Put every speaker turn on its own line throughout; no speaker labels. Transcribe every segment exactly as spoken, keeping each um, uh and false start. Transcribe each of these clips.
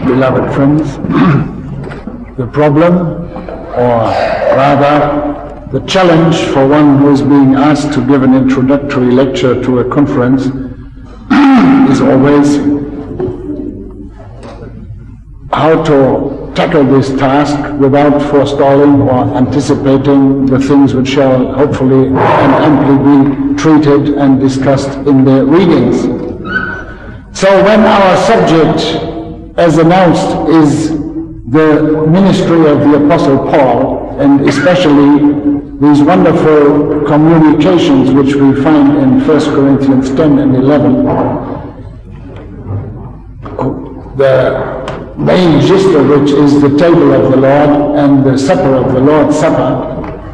Beloved friends, the problem, or rather the challenge for one who is being asked to give an introductory lecture to a conference is always how to tackle this task without forestalling or anticipating the things which shall hopefully and amply be treated and discussed in the readings. So when our subject, as announced, is the ministry of the Apostle Paul, and especially these wonderful communications which we find in First Corinthians ten and eleven, the main gist of which is the table of the Lord and the supper of the Lord's Supper.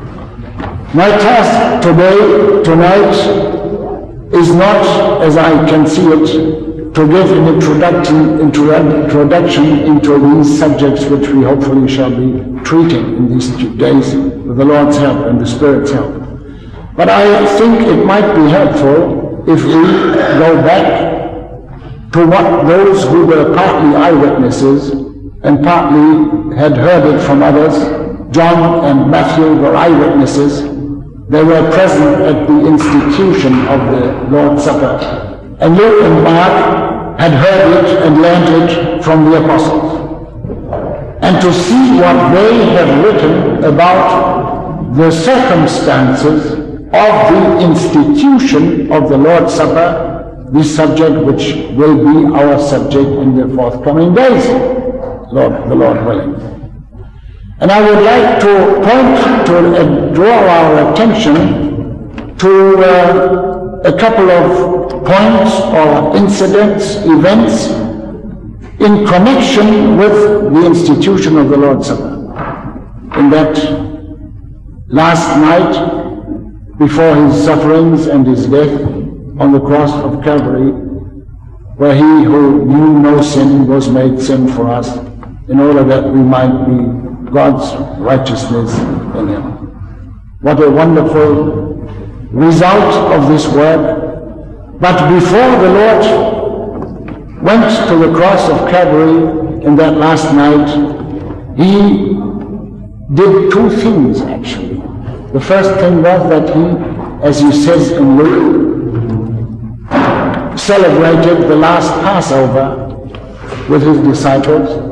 My task today, tonight, is not, as I can see it, to give an introduction, introduction into these subjects which we hopefully shall be treating in these days with the Lord's help and the Spirit's help. But I think it might be helpful if we go back to what those who were partly eyewitnesses and partly had heard it from others. John and Matthew were eyewitnesses. They were present at the institution of the Lord's Supper. And Luke and Mark had heard it and learned it from the apostles. And to see what they have written about the circumstances of the institution of the Lord's Supper, this subject which will be our subject in the forthcoming days, Lord, the Lord willing. And I would like to point to uh, draw our attention to uh, a couple of points or incidents, events in connection with the institution of the Lord's Supper. In that last night, before his sufferings and his death on the cross of Calvary, where he who knew no sin was made sin for us, in order that we might be God's righteousness in him. What a wonderful result of this work. But before the Lord went to the cross of Calvary in that last night, he did two things actually. The first thing was that he, as he says in Luke, celebrated the last Passover with his disciples.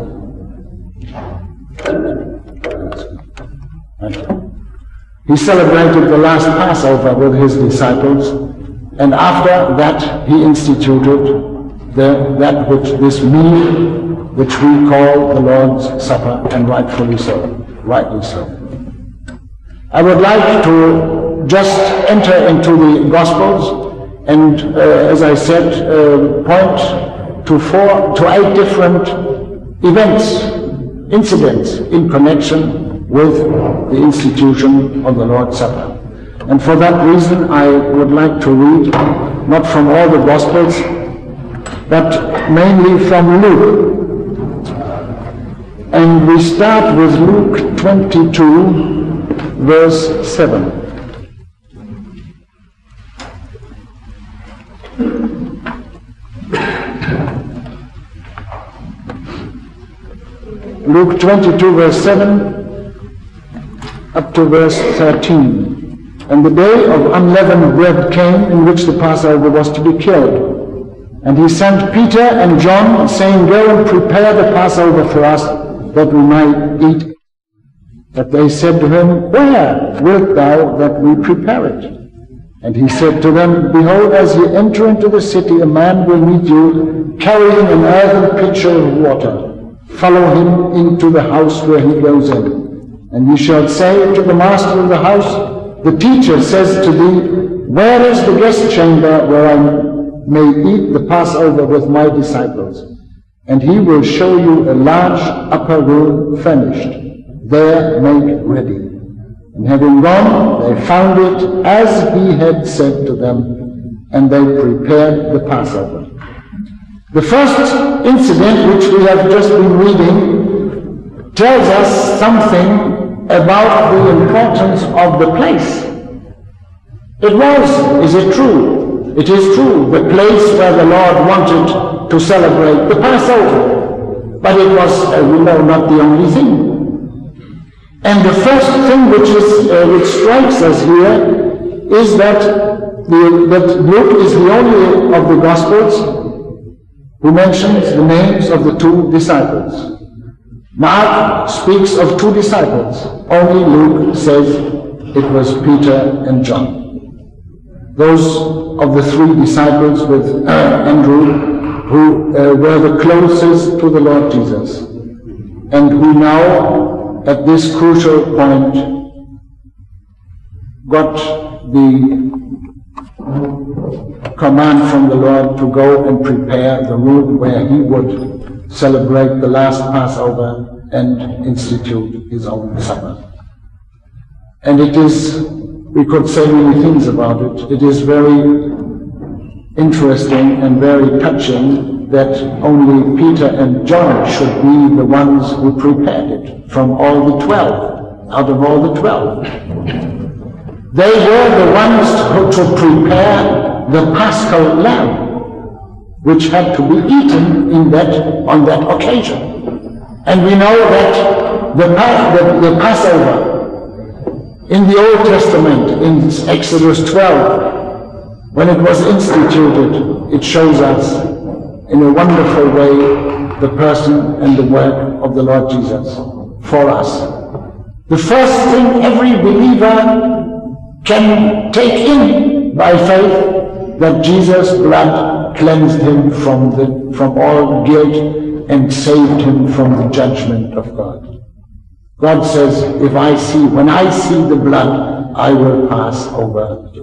He celebrated the last Passover with his disciples, and after that he instituted the, that which this meal which we call the Lord's Supper, and rightfully so, rightly so. I would like to just enter into the Gospels and, uh, as I said, uh, point to four, to eight different events, incidents in connection with the institution of the Lord's Supper. And for that reason I would like to read, not from all the Gospels, but mainly from Luke. And we start with Luke twenty-two, verse seven. Luke twenty-two, verse seven, up to verse thirteen. And the day of unleavened bread came, in which the Passover was to be killed. And he sent Peter and John, saying, Go and prepare the Passover for us, that we might eat. But they said to him, Where wilt thou that we prepare it? And he said to them, Behold, as ye enter into the city, a man will meet you, carrying an earthen pitcher of water. Follow him into the house where he goes in. And ye shall say to the master of the house, The teacher says to thee, Where is the guest chamber where I may eat the Passover with my disciples? And he will show you a large upper room furnished. There make ready. And having gone, they found it as he had said to them, and they prepared the Passover. The first incident which we have just been reading tells us something about the importance of the place. It was, is it true? It is true, the place where the Lord wanted to celebrate the Passover. but it was, uh, we know, not the only thing. And the first thing which, is, uh, which strikes us here is that, the, that Luke is the only of the Gospels who mentions the names of the two disciples. Mark speaks of two disciples. Only Luke says it was Peter and John. Those of the three disciples with uh, Andrew who uh, were the closest to the Lord Jesus, and who now, at this crucial point, got the command from the Lord to go and prepare the room where he would celebrate the last Passover and institute his own supper. And it is, we could say many things about it. It is very interesting and very touching that only Peter and John should be the ones who prepared it from all the twelve, out of all the twelve. They were the ones who to prepare the Paschal lamb, which had to be eaten in that, on that occasion. And we know that the, the, the Passover in the Old Testament, in Exodus twelve, when it was instituted, it shows us in a wonderful way the person and the work of the Lord Jesus for us. The first thing every believer can take in by faith, that Jesus' blood cleansed him from, the, from all guilt and saved him from the judgment of God. God says, if I see, when I see the blood, I will pass over you.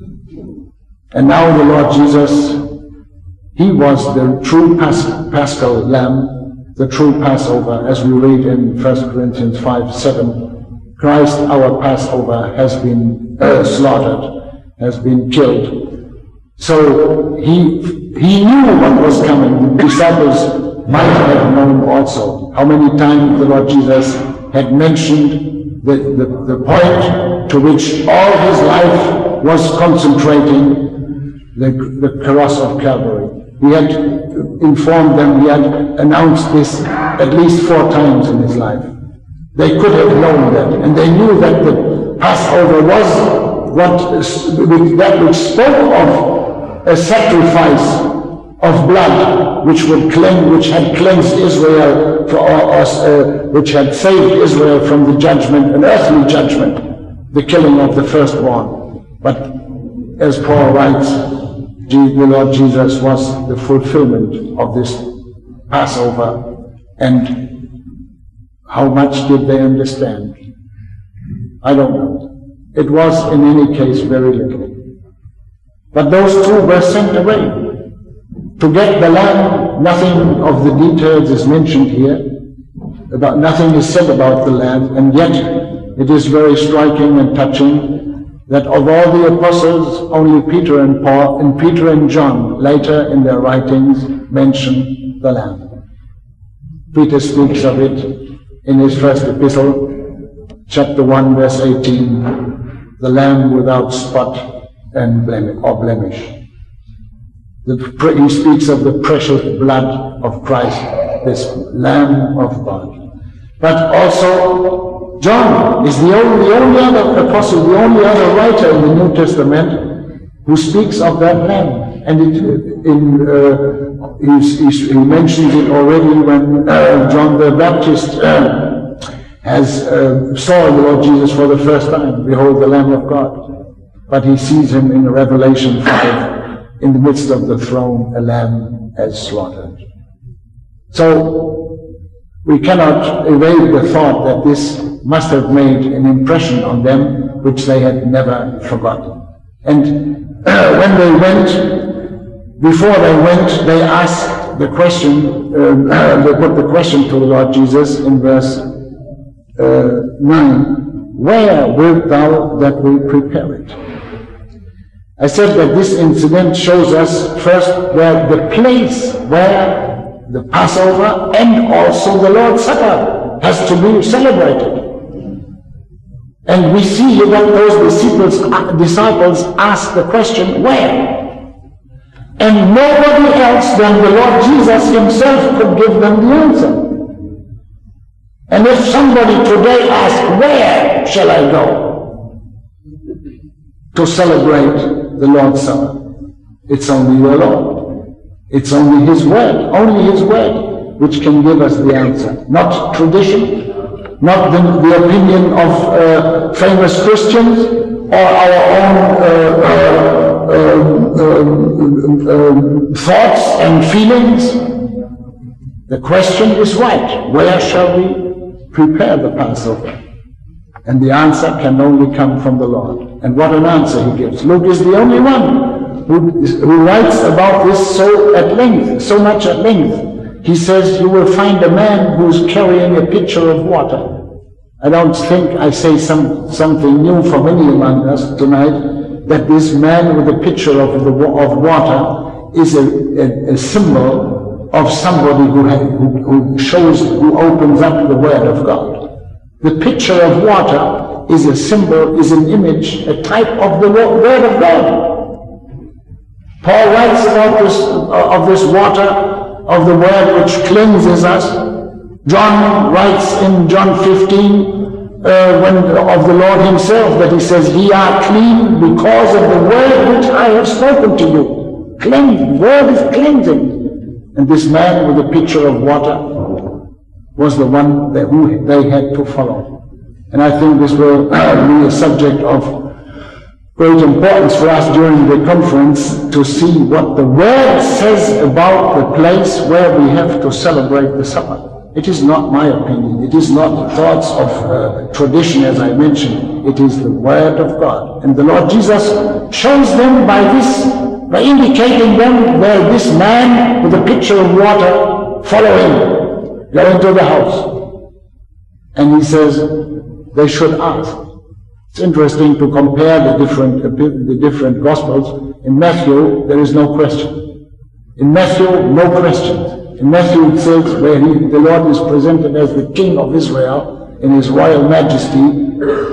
And now the Lord Jesus, he was the true Pas- Paschal lamb, the true Passover, as we read in First Corinthians five seven. Christ, our Passover, has been uh, slaughtered, has been killed. So he, he knew what was coming. The disciples might have known also. How many times the Lord Jesus had mentioned the, the, the point to which all his life was concentrating, the, the cross of Calvary. He had informed them, he had announced this at least four times in his life. They could have known that, and they knew that the Passover was what, that which spoke of a sacrifice of blood, which would cleanse, which had cleansed Israel, for us, uh, which had saved Israel from the judgment, an earthly judgment, the killing of the firstborn. But as Paul writes, the Lord Jesus was the fulfillment of this Passover. And how much did they understand? I don't know. It was, in any case, very little. But those two were sent away to get the lamb. Nothing of the details is mentioned here. About nothing is said about the lamb, and yet it is very striking and touching that of all the apostles, only Peter and Paul and Peter and John later in their writings mention the lamb. Peter speaks of it in his first epistle, chapter one, verse eighteen, the lamb without spot and blemish, or blemish. The, he speaks of the precious blood of Christ, this Lamb of God. But also, John is the only, the only other apostle, the only other writer in the New Testament who speaks of that Lamb. And it, in, uh, he's, he's, he mentions it already when uh, John the Baptist uh, has uh, saw the Lord Jesus for the first time. Behold, the Lamb of God. But he sees him in Revelation five, in the midst of the throne, a lamb as slaughtered. So we cannot evade the thought that this must have made an impression on them which they had never forgotten. And uh, when they went, before they went, they asked the question, uh, they put the question to the Lord Jesus in verse uh, nine, where wilt thou that we prepare it? I said that this incident shows us first where the place where the Passover and also the Lord's Supper has to be celebrated. And we see that those disciples, disciples ask the question, where? And nobody else than the Lord Jesus himself could give them the answer. And if somebody today asks, where shall I go to celebrate the Lord's Supper? It's only the Lord. It's only His Word, only His Word, which can give us the answer. Not tradition, not the, the opinion of uh, famous Christians, or our own uh, uh, uh, uh, uh, thoughts and feelings. The question is right. Where shall we prepare the Passover? And the answer can only come from the Lord. And what an answer He gives. Luke is the only one who, is, who writes about this so at length, so much at length. He says, you will find a man who's carrying a pitcher of water. I don't think I say some, something new for many among us tonight, that this man with a pitcher of, the, of water is a, a, a symbol of somebody who, who, who shows, who opens up the Word of God. The pitcher of water is a symbol, is an image, a type of the Word of God. Paul writes about this, of this water, of the Word which cleanses us. John writes in John fifteen uh, when, of the Lord himself, that he says, ye are clean because of the word which I have spoken to you. Cleansing, word is cleansing. And this man with a pitcher of water was the one that who they had to follow. And I think this will be a subject of great importance for us during the conference, to see what the Word says about the place where we have to celebrate the supper. It is not my opinion. It is not the thoughts of uh, tradition, as I mentioned. It is the Word of God. And the Lord Jesus shows them by this, by indicating them where this man with a pitcher of water, follow him, go into the house. And he says they should ask. It's interesting to compare the different, uh, the different Gospels. In Matthew, there is no question. In Matthew, no questions. In Matthew it says, where he, the Lord is presented as the King of Israel in His royal majesty,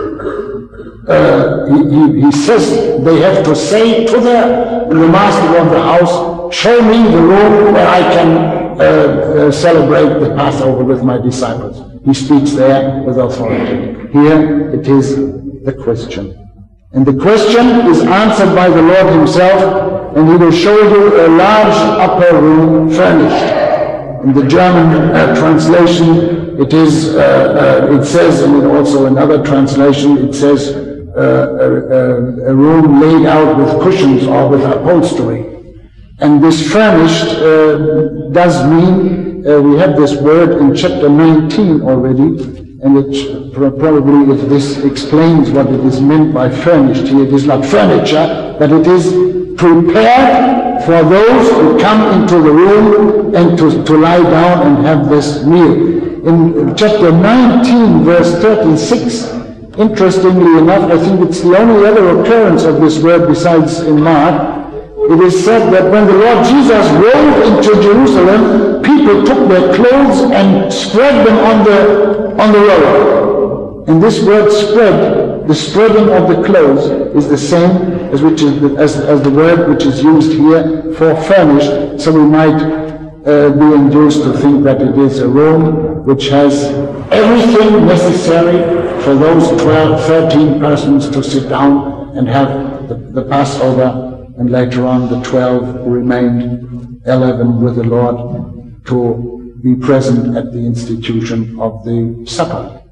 uh, he, he, he says they have to say to the, the master of the house, show me the room where I can uh, uh, celebrate the Passover with my disciples. He speaks there with authority. Here it is the question. And the question is answered by the Lord Himself, and He will show you a large upper room furnished. In the German uh, translation, it is, uh, uh, it says, and also another translation, it says uh, a, a room laid out with cushions or with upholstery. And this furnished uh, does mean, uh, we have this word in chapter nineteen already, and it probably, if this explains what it is meant by furnished here, it is not furniture, but it is prepared for those who come into the room and to, to lie down and have this meal. In chapter nineteen, verse thirty-six, interestingly enough, I think it's the only other occurrence of this word besides in Mark, it is said that when the Lord Jesus rode into Jerusalem, people took their clothes and spread them on the, on the road. And this word spread, the spreading of the clothes, is the same as, which is the, as, as the word which is used here for furnished. So we might uh, be induced to think that it is a room which has everything necessary for those twelve, thirteen persons to sit down and have the, the Passover. And later on, the twelve who remained, eleven with the Lord, to be present at the institution of the supper.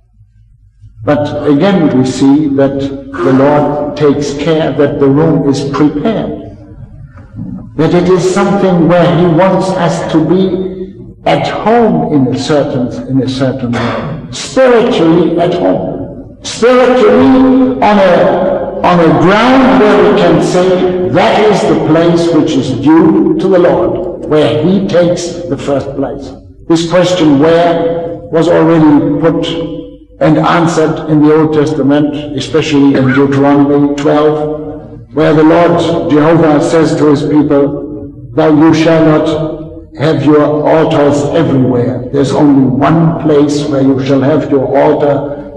But again, we see that the Lord takes care that the room is prepared, that it is something where He wants us to be at home in a certain, in a certain way, spiritually at home, spiritually on a on a ground where we can say that is the place which is due to the Lord, where He takes the first place. This question where was already put and answered in the Old Testament, especially in Deuteronomy twelve, where the Lord Jehovah says to His people, thou you shall not have your altars everywhere. There's only one place where you shall have your altar,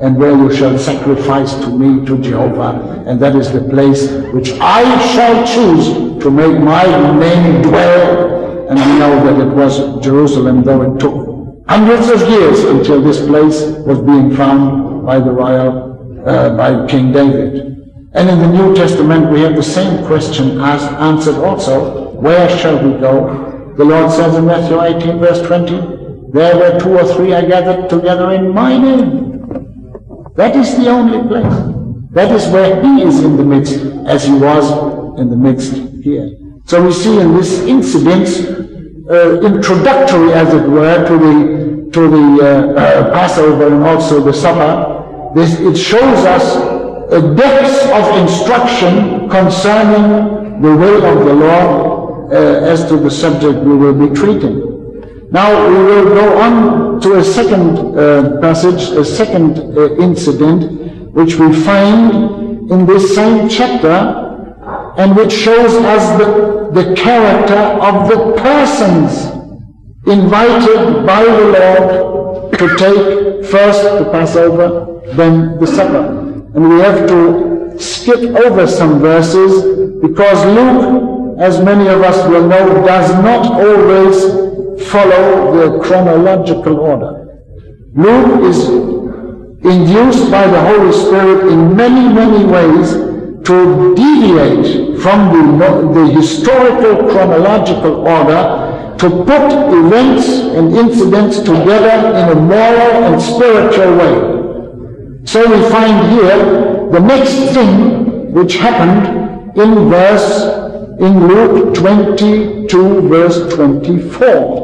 and where you shall sacrifice to me, to Jehovah, and that is the place which I shall choose to make my name dwell. And we know that it was Jerusalem, though it took hundreds of years until this place was being found by the royal, uh, by King David. And in the New Testament we have the same question as answered also. Where shall we go? The Lord says in Matthew eighteen verse twenty, there where two or three are gathered together in my name. That is the only place. That is where he is in the midst, as he was in the midst here. So we see in this incident, uh, introductory as it were to the, to the uh, uh, Passover and also the supper, this, it shows us a depth of instruction concerning the will of the Lord uh, as to the subject we will be treating. Now we will go on to a second uh, passage, a second uh, incident, which we find in this same chapter, and which shows us the, the character of the persons invited by the Lord to take first the Passover, then the supper. And we have to skip over some verses, because Luke, as many of us will know, does not always follow the chronological order. Luke is induced by the Holy Spirit in many, many ways to deviate from the, the historical chronological order, to put events and incidents together in a moral and spiritual way. So we find here the next thing which happened in verse in Luke twenty-two verse twenty-four.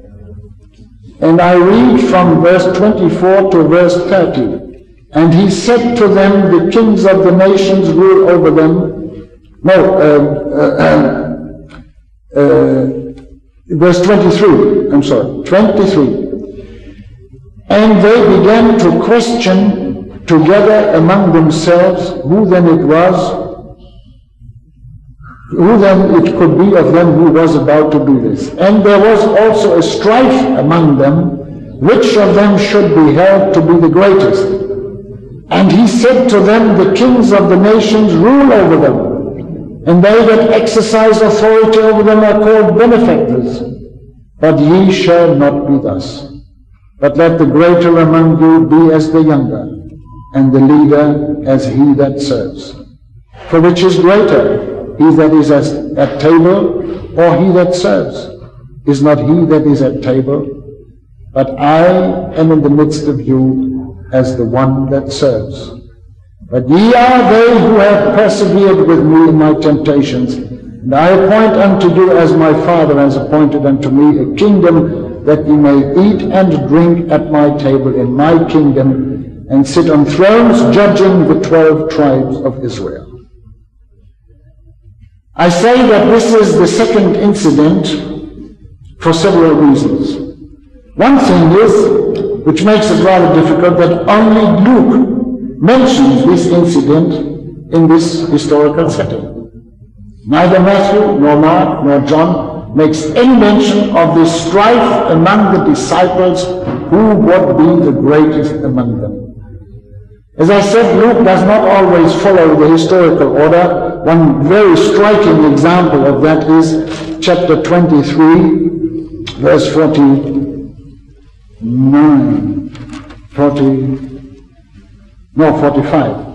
And I read from verse twenty-four to verse thirty. And he said to them, the kings of the nations rule over them. No, uh, uh, uh, verse twenty-three, I'm sorry, twenty-three. And they began to question together among themselves who then it was, who then it could be of them who was about to do this. And there was also a strife among them, which of them should be held to be the greatest. And he said to them, the kings of the nations rule over them, and they that exercise authority over them are called benefactors. But ye shall not be thus. But let the greater among you be as the younger, and the leader as he that serves. For which is greater, he that is at table, or he that serves? Is not he that is at table? But I am in the midst of you as the one that serves. But ye are they who have persevered with me in my temptations, and I appoint unto you as my Father has appointed unto me a kingdom, that ye may eat and drink at my table in my kingdom, and sit on thrones judging the twelve tribes of Israel. I say that this is the second incident for several reasons. One thing is, which makes it rather difficult, that only Luke mentions this incident in this historical setting. Neither Matthew, nor Mark, nor John makes any mention of this strife among the disciples, who would be the greatest among them. As I said, Luke does not always follow the historical order. One very striking example of that is chapter twenty-three, verse forty-nine, forty, no, forty-five.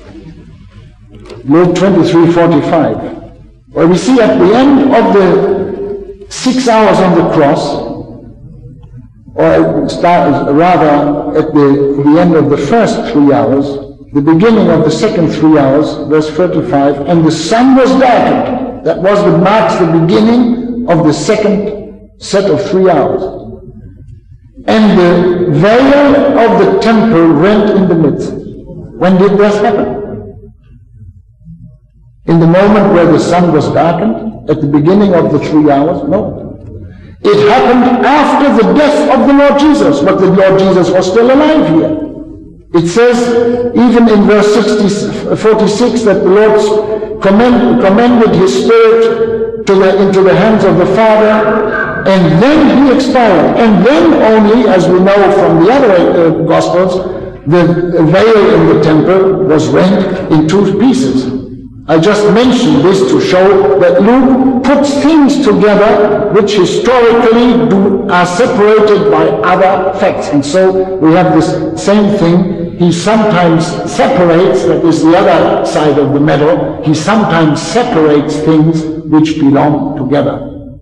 Luke twenty-three, forty-five, where we see at the end of the six hours on the cross, or start, rather at the, the end of the first three hours, the beginning of the second three hours, verse thirty-five, and the sun was darkened. That was the marks the beginning of the second set of three hours. And the veil of the temple rent in the midst. When did this happen? In the moment where the sun was darkened? At the beginning of the three hours? No. It happened after the death of the Lord Jesus, but the Lord Jesus was still alive here. It says, even in verse forty-six, that the Lord commend, commended his spirit to the, into the hands of the Father, and then he expired. And then only, as we know from the other uh, Gospels, the veil in the temple was rent in two pieces. I just mentioned this to show that Luke puts things together which historically do, are separated by other facts. And so we have this same thing. He sometimes separates, that is the other side of the medal, he sometimes separates things which belong together.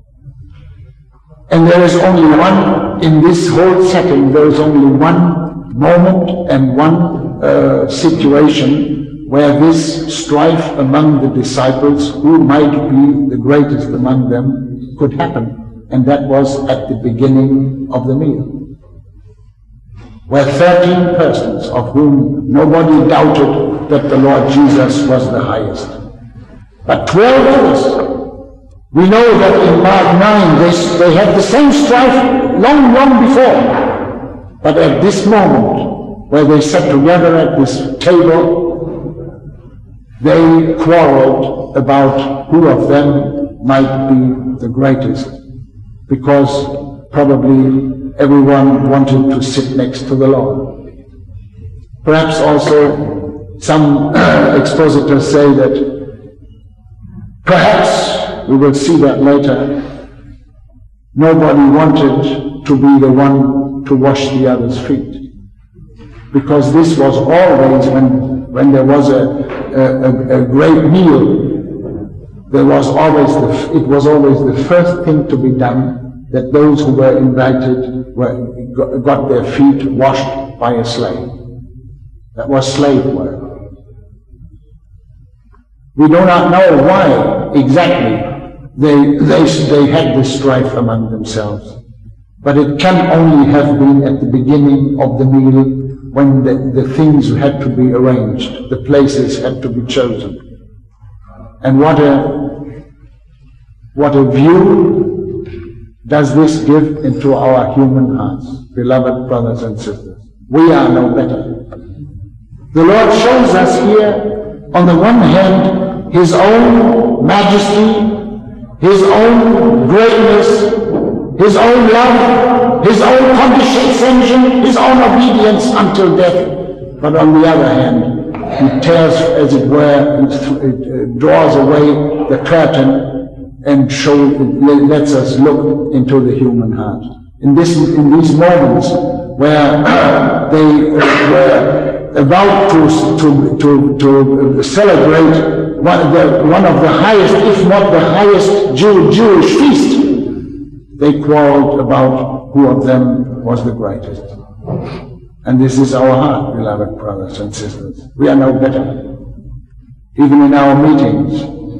And there is only one, in this whole setting, there is only one moment and one uh, situation where this strife among the disciples, who might be the greatest among them, could happen. And that was at the beginning of the meal, where thirteen persons, of whom nobody doubted that the Lord Jesus was the highest, but twelve others. We know that in Mark nine they, they had the same strife long, long before. But at this moment, where they sat together at this table, they quarreled about who of them might be the greatest, because probably everyone wanted to sit next to the Lord. Perhaps also some expositors say that perhaps, we will see that later, nobody wanted to be the one to wash the other's feet, because this was always, when, when there was a A, a, a great meal, there was always the, it was always the first thing to be done, that those who were invited were, got their feet washed by a slave. That was slave work. We do not know why exactly they, they, they had this strife among themselves, but it can only have been at the beginning of the meal, when the, the things had to be arranged, the places had to be chosen. And what a, what a view does this give into our human hearts, beloved brothers and sisters. We are no better. The Lord shows us here, on the one hand, His own majesty, His own greatness, His own love, His own condescension, His own obedience until death. But on the other hand, He tears, as it were, it draws away the curtain and shows, lets us look into the human heart. In this, in these moments where they were about to to to, to celebrate one, the, one of the highest, if not the highest, Jew, Jewish feast, they quarreled about who of them was the greatest. And this is our heart, beloved brothers and sisters. We are no better. Even in our meetings,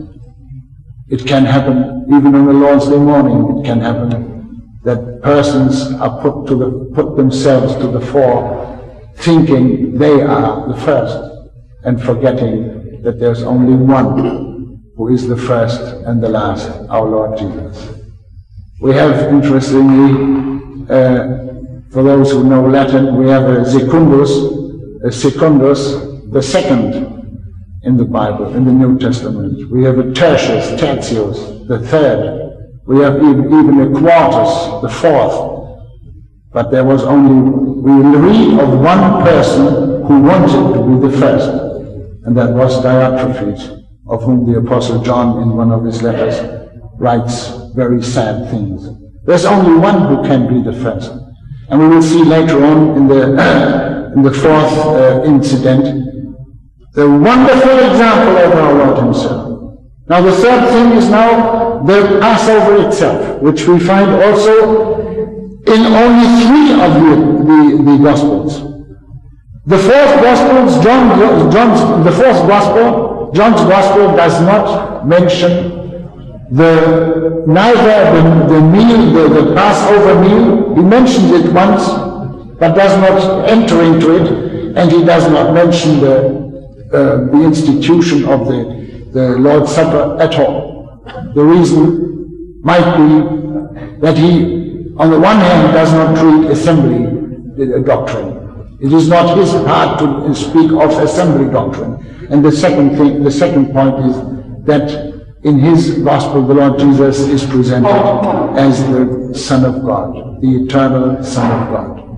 it can happen. Even on the Lord's Day morning, it can happen that persons are put to the put themselves to the fore, thinking they are the first, and forgetting that there's only one who is the first and the last, our Lord Jesus. We have, interestingly, uh, for those who know Latin, we have a secundus, a secundus, the second in the Bible, in the New Testament. We have a tertius, tertius, the third. We have even, even a quartus, the fourth. But there was only, we read of one person who wanted to be the first, and that was Diotrephes, of whom the Apostle John, in one of his letters, writes very sad things. There's only one who can be the first. And we will see later on in the, in the fourth uh, incident, the wonderful example of our Lord Himself. Now the third thing is now the Passover itself, which we find also in only three of the, the, the Gospels. The fourth Gospels, John, John's, the fourth Gospel, John's Gospel does not mention The neither the, the meal, the, the Passover meal. He mentions it once, but does not enter into it, and he does not mention the uh, the institution of the the Lord's Supper at all. The reason might be that he, on the one hand, does not treat assembly doctrine. It is not his part to speak of assembly doctrine. And the second thing, the second point is that in his gospel, the Lord Jesus is presented as the Son of God, the eternal Son of God.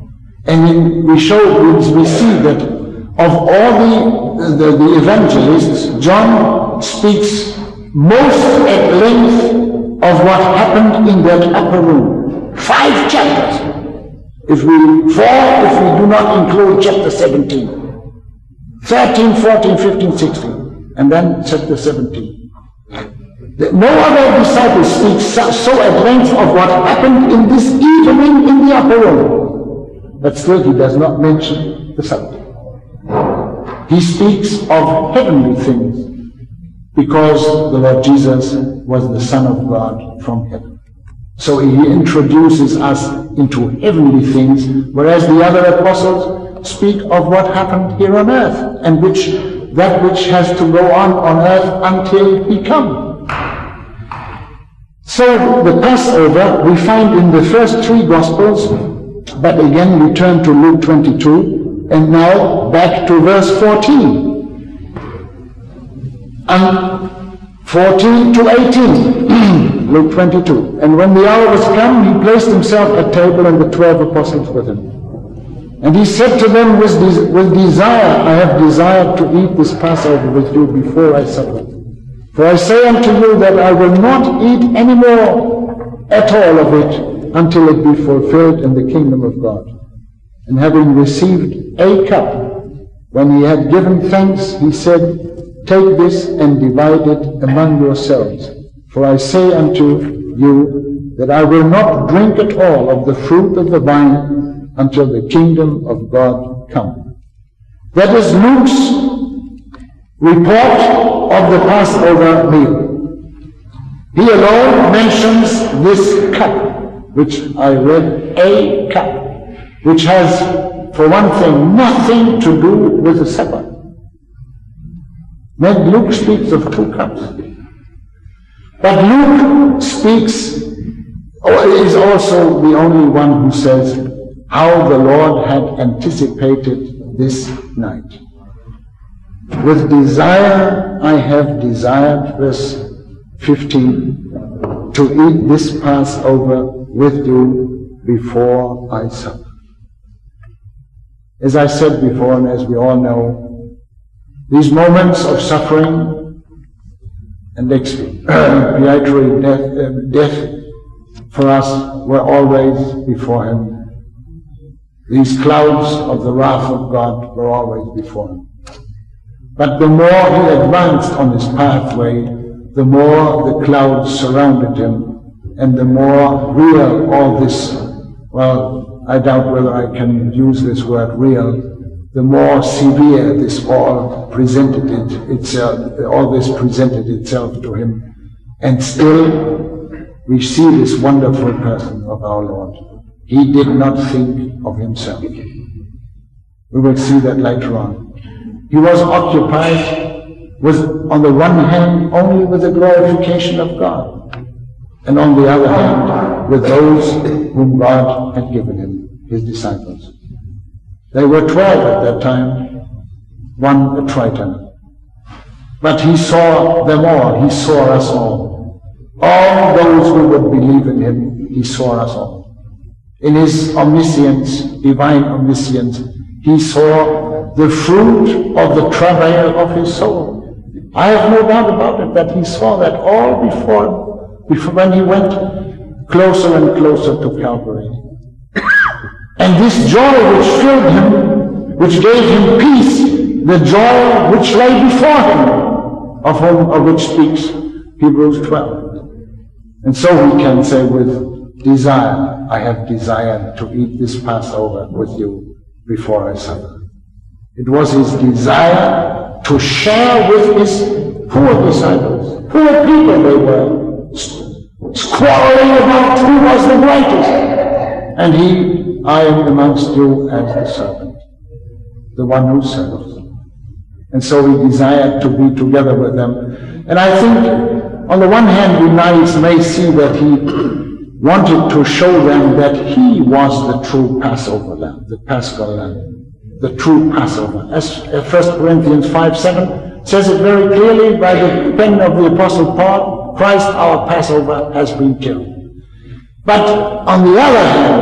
And in, we show, we see that of all the, the, the evangelists, John speaks most at length of what happened in that upper room. Five chapters. If we, four, if we do not include chapter seventeen. thirteen, fourteen, fifteen, sixteen. And then chapter seventeen. No other disciple speaks so, so at length of what happened in this evening in the upper room. But still he does not mention the subject. He speaks of heavenly things because the Lord Jesus was the Son of God from heaven. So he introduces us into heavenly things, whereas the other apostles speak of what happened here on earth, and which that which has to go on on earth until he comes. So the Passover we find in the first three Gospels, but again we turn to Luke twenty-two, and now back to verse fourteen. And fourteen to eighteen, Luke twenty-two. And when the hour was come, he placed himself at table and the twelve apostles with him. And he said to them, with, des- with desire, I have desired to eat this Passover with you before I suffer. For I say unto you that I will not eat any more at all of it until it be fulfilled in the kingdom of God. And having received a cup, when he had given thanks, he said, Take this and divide it among yourselves. For I say unto you that I will not drink at all of the fruit of the vine until the kingdom of God come. That is Luke's report of the Passover meal. He alone mentions this cup, which I read, a cup, which has, for one thing, nothing to do with the supper. Then Luke speaks of two cups. But Luke speaks, or is also the only one who says how the Lord had anticipated this night. With desire I have desired, verse fifteen, to eat this Passover with you before I suffer. As I said before, and as we all know, these moments of suffering and expiatory death, uh, death for us were always before him. These clouds of the wrath of God were always before him. But the more he advanced on his pathway, the more the clouds surrounded him, and the more real all this, well, I doubt whether I can use this word real, the more severe this all presented it, itself, all this presented itself to him. And still, we see this wonderful person of our Lord. He did not think of himself. We will see that later on. He was occupied with, on the one hand, only with the glorification of God, and on the other hand, with those whom God had given him, his disciples. They were twelve at that time, one a traitor. But he saw them all, he saw us all. All those who would believe in him, he saw us all. In his omniscience, divine omniscience, he saw the fruit of the travail of his soul. I have no doubt about it that he saw that all before, before when he went closer and closer to Calvary. And this joy which filled him, which gave him peace, the joy which lay before him, of whom of which speaks Hebrews twelve. And so we can say with desire, I have desired to eat this Passover with you before I suffer. It was his desire to share with his poor disciples, poor people they were, quarreling about who was the greatest. And he, I am amongst you as the servant, the one who serves. And so he desired to be together with them. And I think, on the one hand, we may see that he wanted to show them that he was the true Passover lamb, the Paschal lamb. The true Passover. As First Corinthians five seven says it very clearly by the pen of the Apostle Paul, Christ our Passover has been killed. But on the other hand,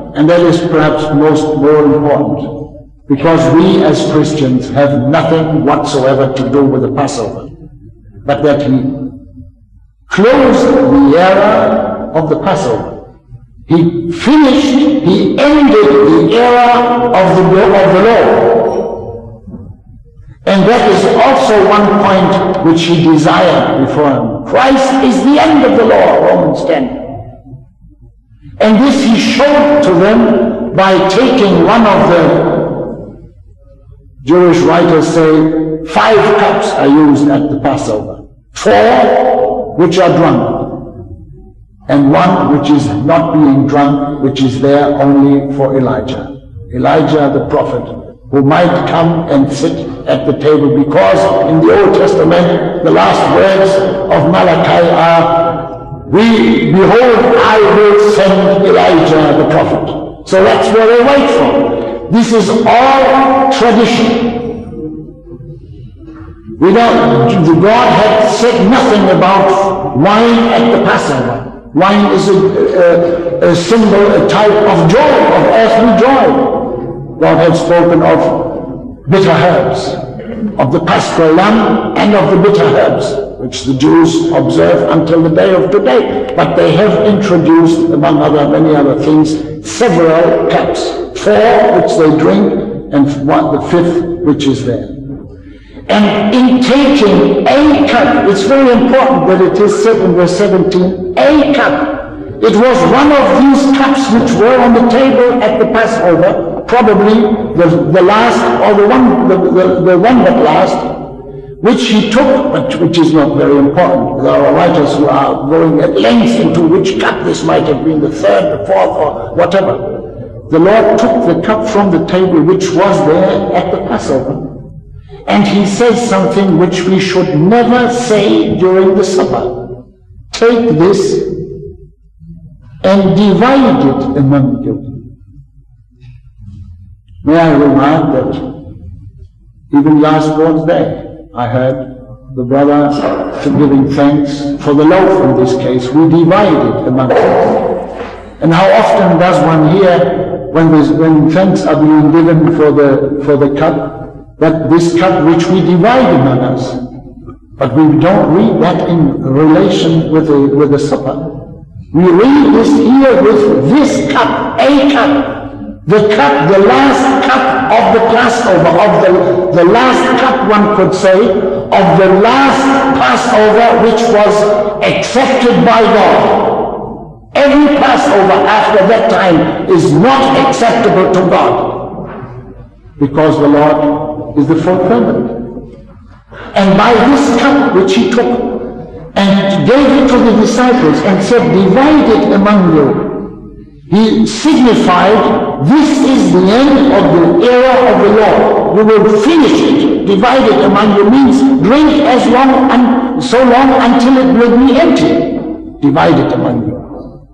and that is perhaps most more important, because we as Christians have nothing whatsoever to do with the Passover, but that he closed the era of the Passover. He finished, he ended the era of the, of the law. And that is also one point which he desired before him. Christ is the end of the law, Romans ten. And this he showed to them by taking one of the Jewish writers say five cups are used at the Passover. Four which are drunk, and one which is not being drunk, which is there only for Elijah. Elijah the prophet, who might come and sit at the table, because in the Old Testament the last words of Malachi are, we, behold, I will send Elijah the prophet. So that's where they wait for. This is all tradition. We don't, God had said nothing about wine at the Passover. Wine is a, a, a symbol, a type of joy, of earthly joy. God had spoken of bitter herbs, of the Paschal lamb and of the bitter herbs, which the Jews observe until the day of today. But they have introduced, among other many other things, several cups. Four which they drink, and one, the fifth which is there. And in taking a cup, it's very important that it is said in verse seventeen, a cup. It was one of these cups which were on the table at the Passover, probably the, the last, or the one, the, the, the one that last, which he took, but which is not very important. There are writers who are going at length into which cup this might have been, the third, the fourth, or whatever. The Lord took the cup from the table which was there at the Passover. And he says something which we should never say during the supper. Take this and divide it among you. May I remark that even last Lord's Day, I heard the brother giving thanks for the loaf in this case. We divide it among us. And how often does one hear when, when thanks are being given for the, for the cup, that this cup which we divide among us, but we don't read that in relation with the, with the supper. We read this here with this cup, a cup, the cup, the last cup of the Passover, of the, the last cup, one could say, of the last Passover which was accepted by God. Every Passover after that time is not acceptable to God, because the Lord is the fulfillment. And by this cup which he took and gave it to the disciples and said, divide it among you, he signified, this is the end of the era of the law. You will finish it. Divide it among you means drink as long and so long until it will be empty. Divide it among you.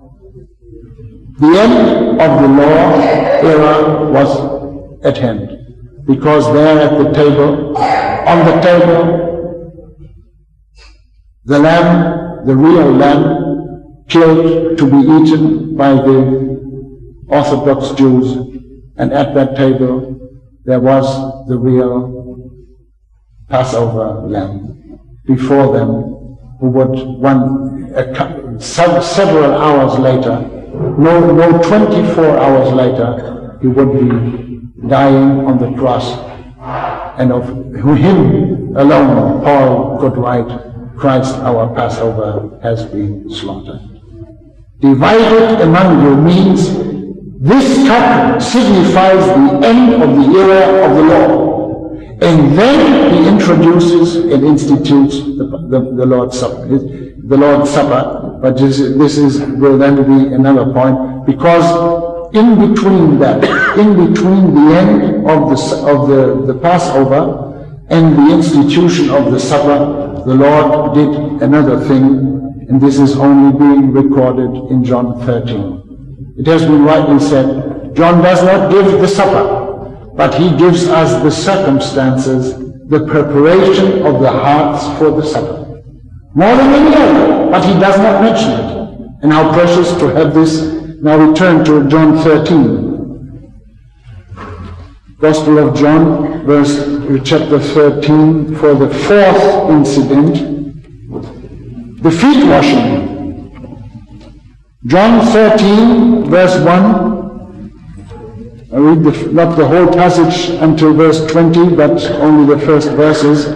The end of the law era was at hand. Because there at the table, on the table, the lamb, the real lamb, killed to be eaten by the Orthodox Jews, and at that table there was the real Passover lamb before them, who would one a, several hours later, no, no twenty-four hours later, he would be dying on the cross, and of him alone Paul could write, Christ our Passover has been slaughtered. Divided among you means this cup signifies the end of the era of the law. And then he introduces and institutes the, the, the Lord's Supper. The Lord's Supper, but this, this is will then be another point, because in between that, in between the end of the, of the, the Passover and the institution of the supper, the Lord did another thing, and this is only being recorded in John thirteen. It has been rightly said, John does not give the supper, but he gives us the circumstances, the preparation of the hearts for the supper. More than any other, but he does not mention it. And how precious to have this Now we turn to John thirteen. Gospel of John, verse chapter thirteen, for the fourth incident, the feet washing. John thirteen, verse one. I read the, not the whole passage until verse twenty, but only the first verses.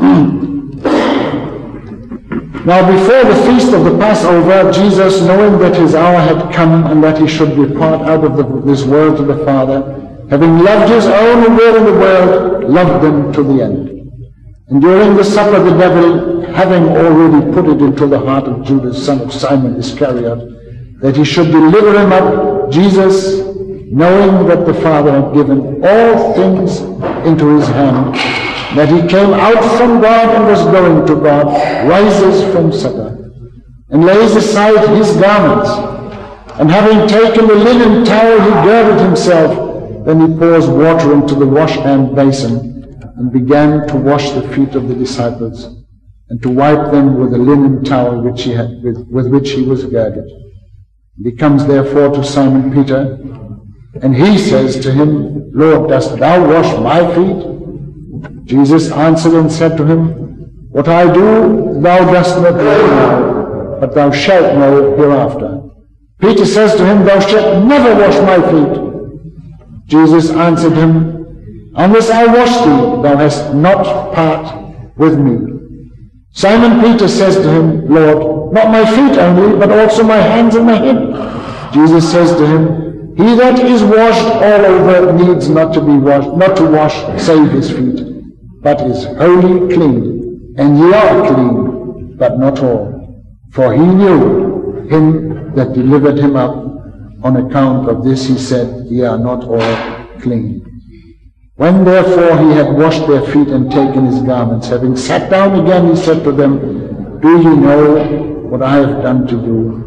Now before the feast of the Passover, Jesus, knowing that his hour had come and that he should depart out of the, this world to the Father, having loved his own who were in the world, loved them to the end. And during the supper the devil, having already put it into the heart of Judas, son of Simon Iscariot, that he should deliver him up, Jesus, knowing that the Father had given all things into his hand, that he came out from God and was going to God, rises from supper, and lays aside his garments, and having taken the linen towel, he girded himself. Then he pours water into the wash-hand basin, and began to wash the feet of the disciples, and to wipe them with the linen towel which he had, with, with which he was girded. And he comes therefore to Simon Peter, and he says to him, Lord, dost thou wash my feet? Jesus answered and said to him, What I do thou dost not know now, but thou shalt know hereafter. Peter says to him, Thou shalt never wash my feet. Jesus answered him, Unless I wash thee, thou hast not part with me. Simon Peter says to him, Lord, not my feet only, but also my hands and my head. Jesus says to him, He that is washed all over needs not to be washed, not to wash save his feet, but is wholly clean. And ye are clean, but not all. For he knew him that delivered him up. On account of this he said, Ye are not all clean. When therefore he had washed their feet and taken his garments, having sat down again, he said to them, Do ye know what I have done to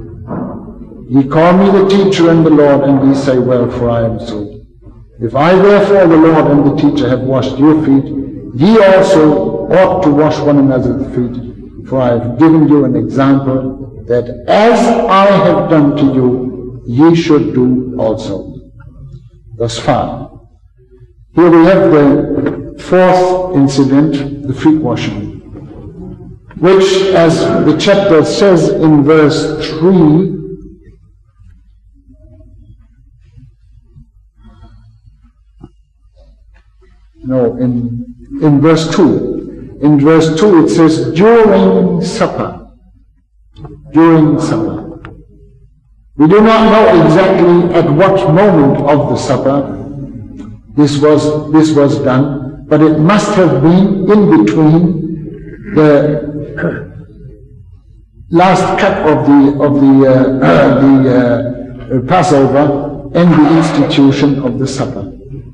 you? Ye call me the teacher and the Lord, and ye say, Well, for I am so. If I therefore, the Lord and the teacher, have washed your feet, ye also ought to wash one another's feet. For I have given you an example, that as I have done to you, ye should do also. Thus far. Here we have the fourth incident, the feet washing, which, as the chapter says in verse three, no, in, in verse two. In verse two it says, during supper. During supper. We do not know exactly at what moment of the supper This was, this was done, but it must have been in between the last cup of the, of the, uh, uh, the uh, Passover and the institution of the supper.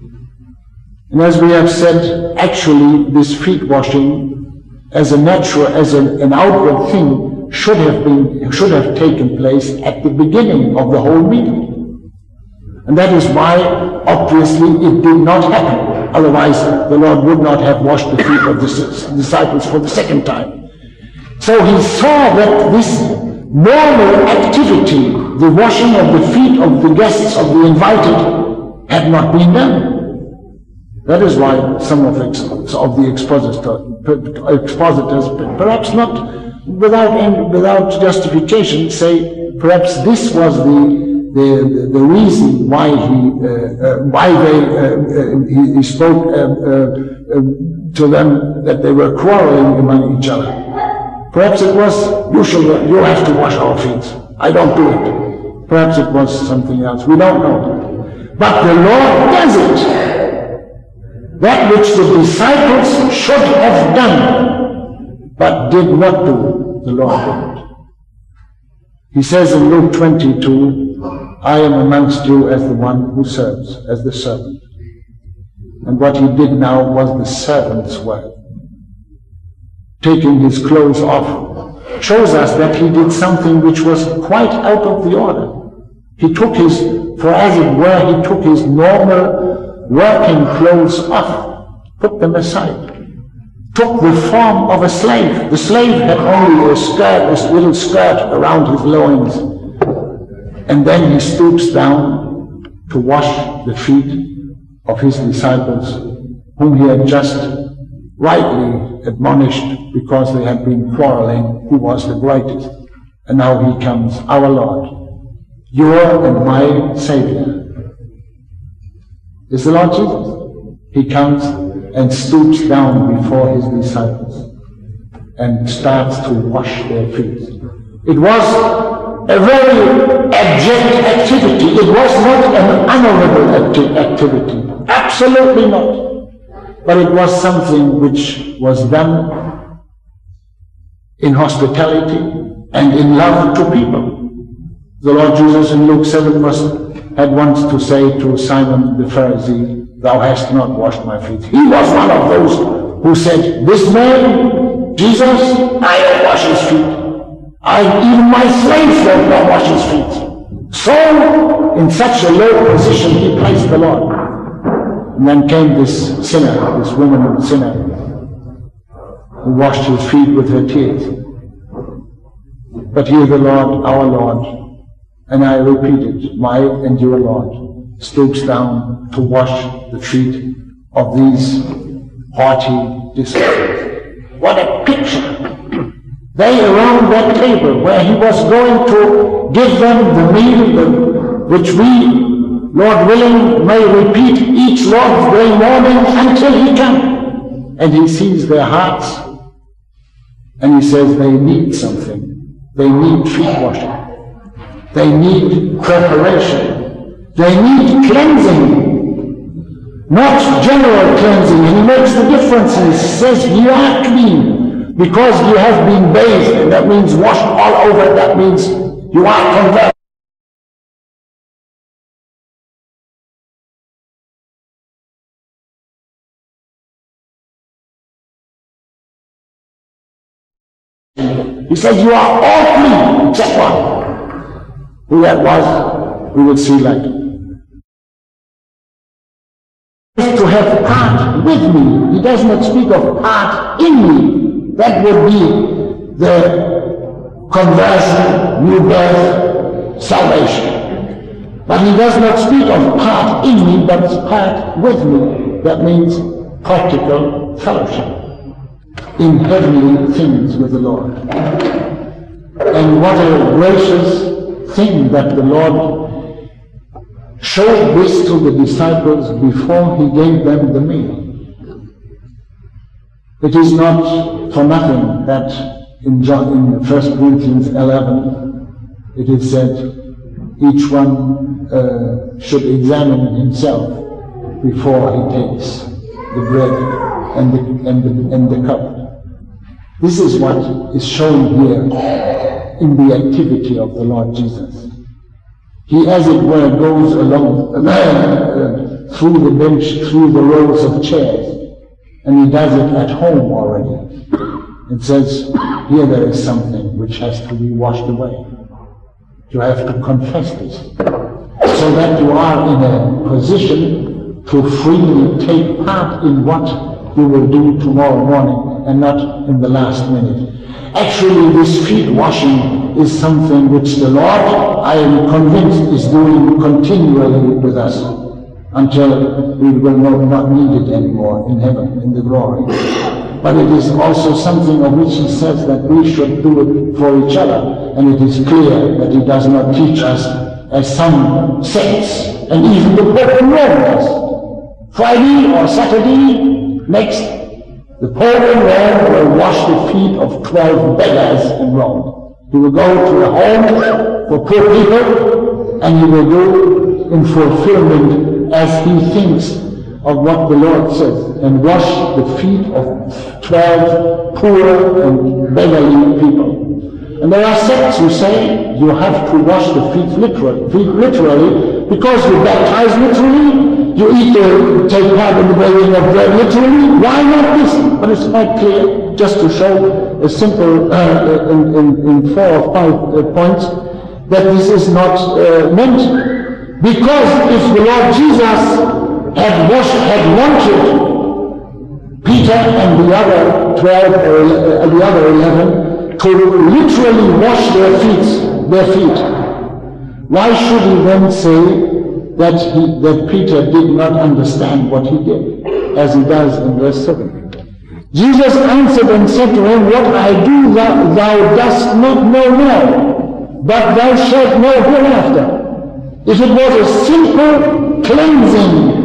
And as we have said, actually this feet washing as a natural, as an, an outward thing should have been, should have taken place at the beginning of the whole meeting. And that is why, obviously, it did not happen. Otherwise, the Lord would not have washed the feet of the disciples for the second time. So he saw that this normal activity, the washing of the feet of the guests, of the invited, had not been done. That is why some of the, of the expositors, expositors, perhaps not without, without justification, say perhaps this was the The, the reason why he, uh, uh, why they, uh, uh, he, he spoke uh, uh, uh, to them that they were quarreling among each other. Perhaps it was, you shall, you have to wash our feet. I don't do it. Perhaps it was something else. We don't know. But the Lord does it. That which the disciples should have done, but did not do, the Lord did it. He says in Luke twenty-two, I am amongst you as the one who serves, as the servant. And what he did now was the servant's work. Taking his clothes off shows us that he did something which was quite out of the order. He took his, for as it were, he took his normal working clothes off, put them aside. Took the form of a slave. The slave had only a skirt, a little skirt around his loins. And then he stoops down to wash the feet of his disciples, whom he had just rightly admonished because they had been quarreling who was the greatest. And now he comes, our Lord, your and my Savior. Is the Lord Jesus? He comes and stoops down before his disciples and starts to wash their feet. It was a very abject activity. It was not an honorable acti- activity. Absolutely not. But it was something which was done in hospitality and in love to people. The Lord Jesus in Luke seven must had once to say to Simon the Pharisee, thou hast not washed my feet. He was one of those who said, this man, Jesus, I don't wash his feet. I, even my slaves don't not wash his feet. So, in such a low position, he placed the Lord. And then came this sinner, this woman sinner, who washed his feet with her tears. But here the Lord, our Lord, and I repeat it, my and your Lord, stoops down to wash the feet of these haughty disciples. What a picture! They around that table where he was going to give them the meal, the, which we, Lord willing, may repeat each Lord's Day morning until he comes. And he sees their hearts, and he says they need something. They need feet washing. They need preparation. They need cleansing. Not general cleansing. And he makes the difference. He says, you are clean because you have been bathed. And that means washed all over. That means you are converted. He says, you are all clean, except one. Who that was, we will see later. To have part with me. He does not speak of part in me. That would be the conversion, new birth, salvation. But he does not speak of part in me, but part with me. That means practical fellowship in heavenly things with the Lord. And what a gracious thing that the Lord showed this to the disciples before he gave them the meal. It is not for nothing that in John, in First Corinthians eleven, it is said, each one uh, should examine himself before he takes the bread and the, and the, and the cup. This is what is shown here in the activity of the Lord Jesus. He, as it were, goes along uh, through the bench, through the rows of chairs, and he does it at home already. It says, here there is something which has to be washed away. You have to confess this, so that you are in a position to freely take part in what you will do tomorrow morning, and not in the last minute. Actually, this feet washing is something which the Lord, I am convinced, is doing continually with us until we will not need it anymore in heaven, in the glory. But it is also something of which he says that we should do it for each other, and it is clear that he does not teach us as some sects, and even the Pope in Rome does. Friday or Saturday next, the Pope in Rome will wash the feet of twelve beggars in Rome. He will go to a home for poor people, and he will go in fulfillment as he thinks of what the Lord says, and wash the feet of twelve poor and beggarly people. And there are sects who say you have to wash the feet literally, feet literally because you baptize literally, you eat the, take part in the breaking of bread literally. Why not this? But it's quite clear, just to show a simple, uh, in, in, in four or five uh, points, that this is not uh, meant. Because if the Lord Jesus had washed, had wanted Peter and the other twelve or uh, the other eleven to literally wash their feet, their feet, why should he then say that, he, that Peter did not understand what he did, as he does in verse seven? Jesus answered and said to him, what I do thou, thou dost not know now, but thou shalt know hereafter. If it was a simple cleansing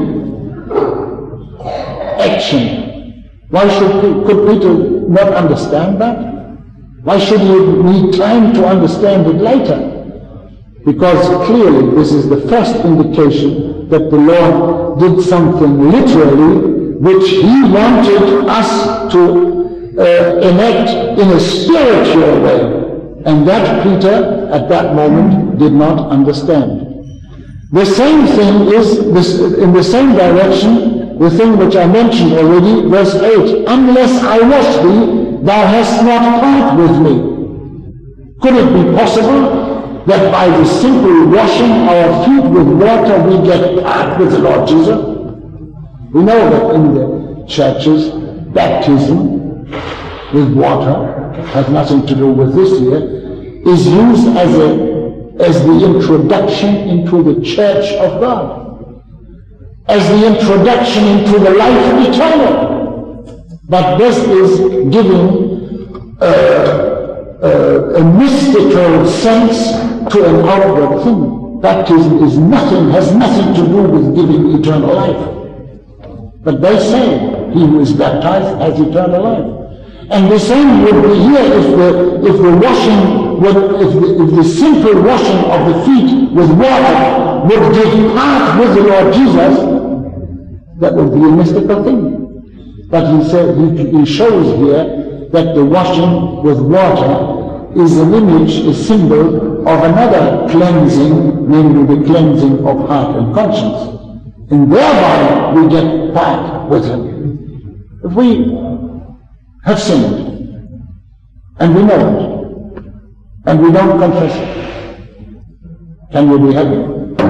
action, why should could Peter not understand that? Why should he need time to understand it later? Because clearly this is the first indication that the Lord did something literally which he wanted us to uh, enact in a spiritual way, and that Peter at that moment did not understand. The same thing is this, in the same direction, the thing which I mentioned already, verse eight, unless I wash thee, thou hast not part with me. Could it be possible that by the simple washing our feet with water we get part with the Lord Jesus? We know that in the churches, baptism with water has nothing to do with this here, is used as a as the introduction into the church of God, as the introduction into the life eternal. But this is giving uh, uh, a mystical sense to an outward thing. Baptism is nothing, has nothing to do with giving eternal life. But they say he who is baptized has eternal life. And the same would be here if the if the washing would if the, if the simple washing of the feet with water would give part with the Lord Jesus, that would be a mystical thing. But he said he, he shows here that the washing with water is an image, a symbol of another cleansing, namely the cleansing of heart and conscience. And thereby we get part with him. If we have sinned, and we know it, and we don't confess it, can you be happy?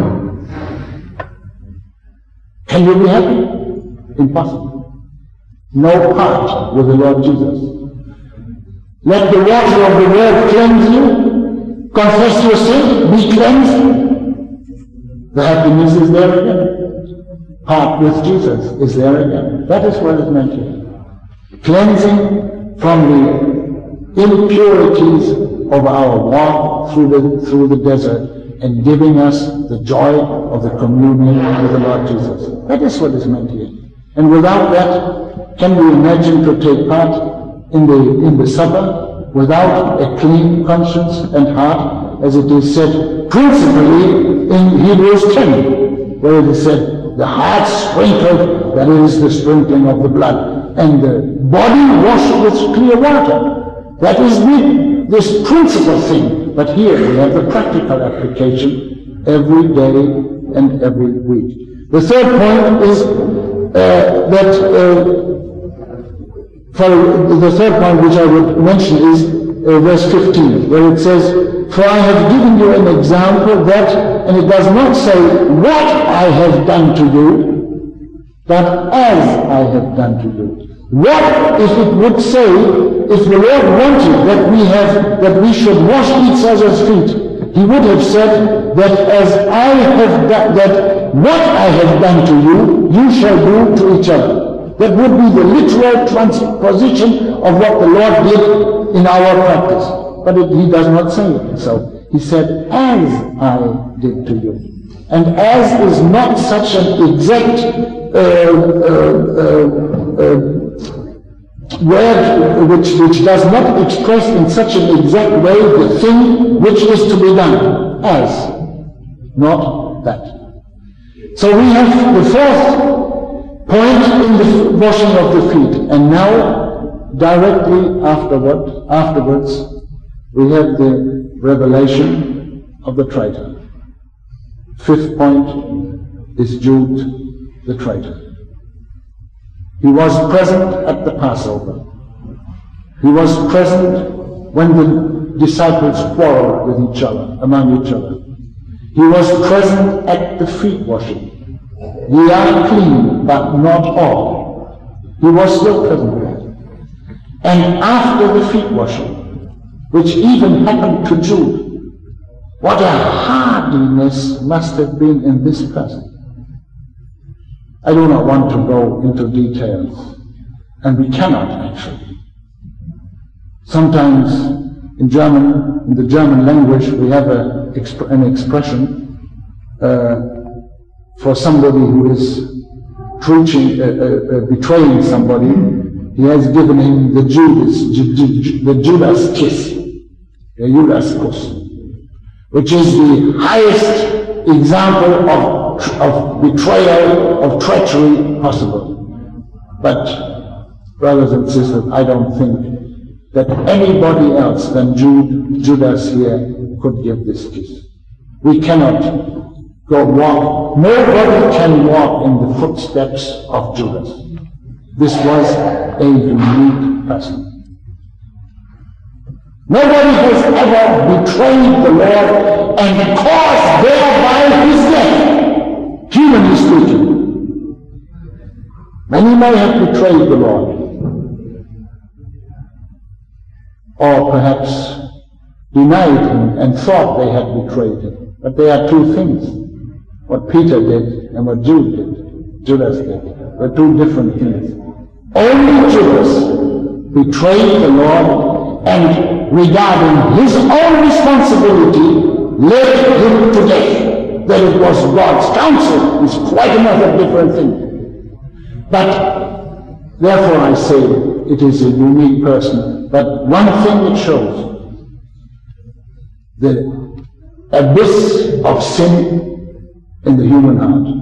Can you be happy? Impossible. No part with the Lord Jesus. Let the water of the word cleanse you. Confess your sin, be cleansed. The happiness is there again. Part with Jesus is there again. That is what is meant here. Cleansing from the impurities of our walk through the, through the desert and giving us the joy of the communion with the Lord Jesus. That is what is meant here. And without that, can we imagine to take part in the, in the supper without a clean conscience and heart, as it is said principally in Hebrews ten, where it is said, the heart sprinkled, that is the sprinkling of the blood, and the body washed with clear water. That is the, this principal thing. But here we have the practical application every day and every week. The third point is uh, that, uh, for the third point which I would mention is uh, verse fifteen, where it says, for I have given you an example that, and it does not say what I have done to you, but as I have done to you. What if it would say, if the Lord wanted that we have, that we should wash each other's feet, he would have said that as I have done, that what I have done to you, you shall do to each other. That would be the literal transposition of what the Lord did in our practice. But it, he does not say it. So he said, as I did to you. And as is not such an exact uh, uh, uh, uh, word which, which does not express in such an exact way the thing which is to be done. As, not that. So we have the fourth point in the washing of the feet. And now, directly afterward, afterwards, we have the revelation of the traitor. Fifth point is Jude the traitor. He was present at the Passover. He was present when the disciples quarreled with each other, among each other. He was present at the feet washing. Ye are clean, but not all. He was still present there. And after the feet washing, which even happened to Jude, What a hardiness must have been in this person. I do not want to go into details, and we cannot actually. Sometimes in German, in the German language, we have a, an expression uh, for somebody who is preaching, uh, uh, uh, betraying somebody. He has given him the Judas, Ju- Ju- the Judas kiss, the Judas kiss, which is the highest example of, of betrayal, of treachery possible. But, brothers and sisters, I don't think that anybody else than Jude, Judas here could give this kiss. We cannot go walk, nobody can walk in the footsteps of Judas. This was a unique person. Nobody has ever betrayed the Lord and caused thereby his death, humanly speaking. Many may have betrayed the Lord, or perhaps denied him and thought they had betrayed him. But there are two things. What Peter did and what Jude did, Judas did, were two different things. Only Judas betrayed the Lord and, regarding his own responsibility, led him to death. That it was God's counsel is quite another different thing. But therefore I say it is a unique person. But one thing it shows, the abyss of sin in the human heart.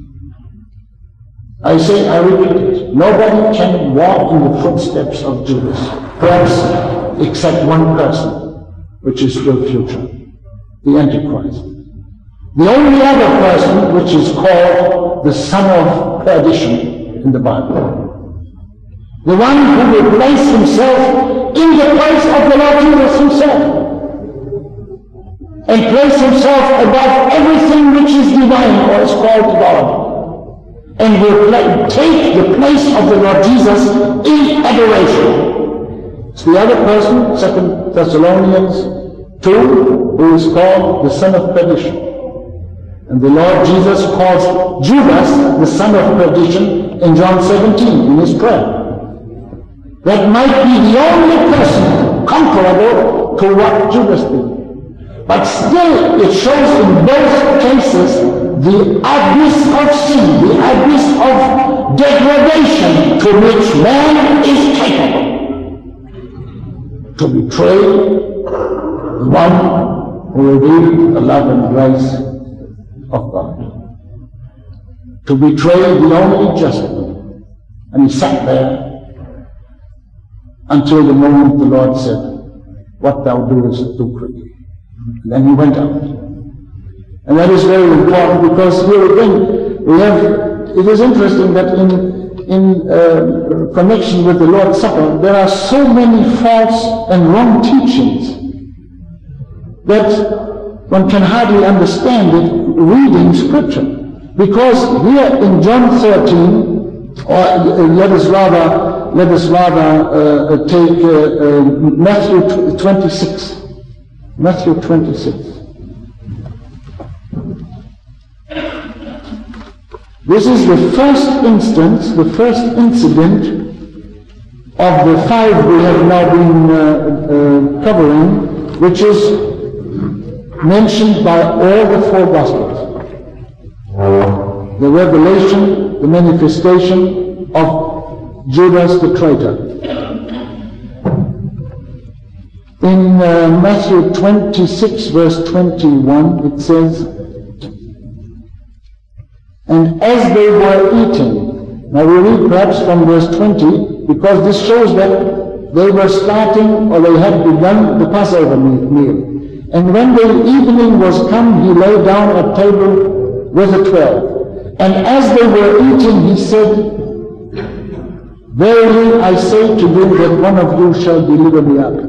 I say, I repeat it, nobody can walk in the footsteps of Judas, perhaps except one person, which is still future, the Antichrist. The only other person which is called the son of perdition in the Bible. The one who will place himself in the place of the Lord Jesus himself, and place himself above everything which is divine or is called God, and will play, take the place of the Lord Jesus in adoration. It's the other person, Second Thessalonians two, who is called the son of perdition. And the Lord Jesus calls Judas the son of perdition in John seventeen in his prayer. That might be the only person comparable to what Judas did. But still, it shows in both cases the abyss of sin, the abyss of degradation to which man is capable. To betray the one who revealed the love and grace of God. To betray the only just one. And he sat there until the moment the Lord said, "What thou doest, do quickly." And then he went out. And that is very important, because here again we have, it is interesting that in, in uh, connection with the Lord's Supper, there are so many false and wrong teachings that one can hardly understand it reading Scripture. Because here in John thirteen, or uh, let us rather, let us rather uh, take uh, uh, Matthew twenty-six. Matthew twenty-six. This is the first instance, the first incident of the five we have now been uh, uh, covering, which is mentioned by all the four Gospels. The revelation, the manifestation of Judas the traitor. In uh, Matthew twenty-six, verse twenty-one, it says, "And as they were eating," now we read perhaps from verse twenty, because this shows that they were starting, or they had begun the Passover meal. "And when the evening was come, he lay down at table with the twelve. And as they were eating, he said, Verily I say to you that one of you shall deliver me up."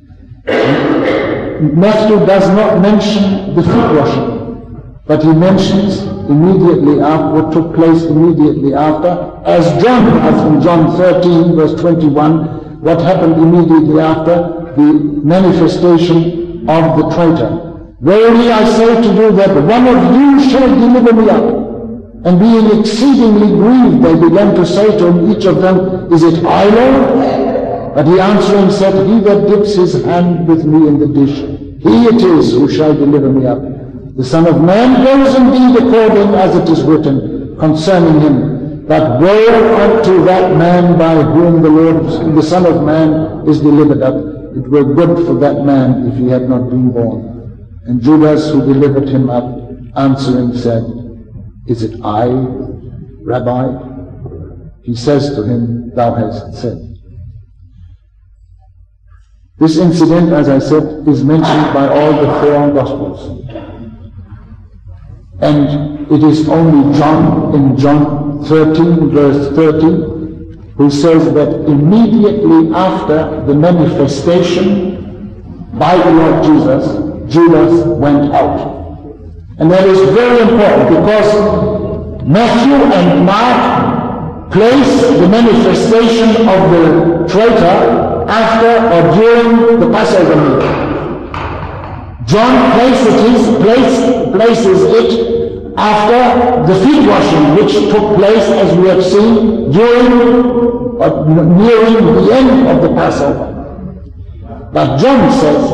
Matthew does not mention the feet washing, but he mentions immediately after what took place immediately after, as John has in John thirteen, verse twenty-one, what happened immediately after the manifestation of the traitor. Verily I say to you that one of you shall deliver me up. And being exceedingly grieved, they began to say to him, each of them, Is it I, Lord? But he answering said, He that dips his hand with me in the dish, he it is who shall deliver me up. The Son of Man goes indeed according as it is written concerning him. But woe unto that man by whom the Lord, the Son of Man, is delivered up. It were good for that man if he had not been born. And Judas, who delivered him up, answering said, Is it I, Rabbi? He says to him, Thou hast said. This incident, as I said, is mentioned by all the four Gospels. And it is only John, in John thirteen, verse thirty, who says that immediately after the manifestation by the Lord Jesus, Judas went out. And that is very important because Matthew and Mark place the manifestation of the traitor after or during the Passover meal. John places it, place, places it after the feet washing, which took place, as we have seen, during or nearing the end of the Passover. But John says,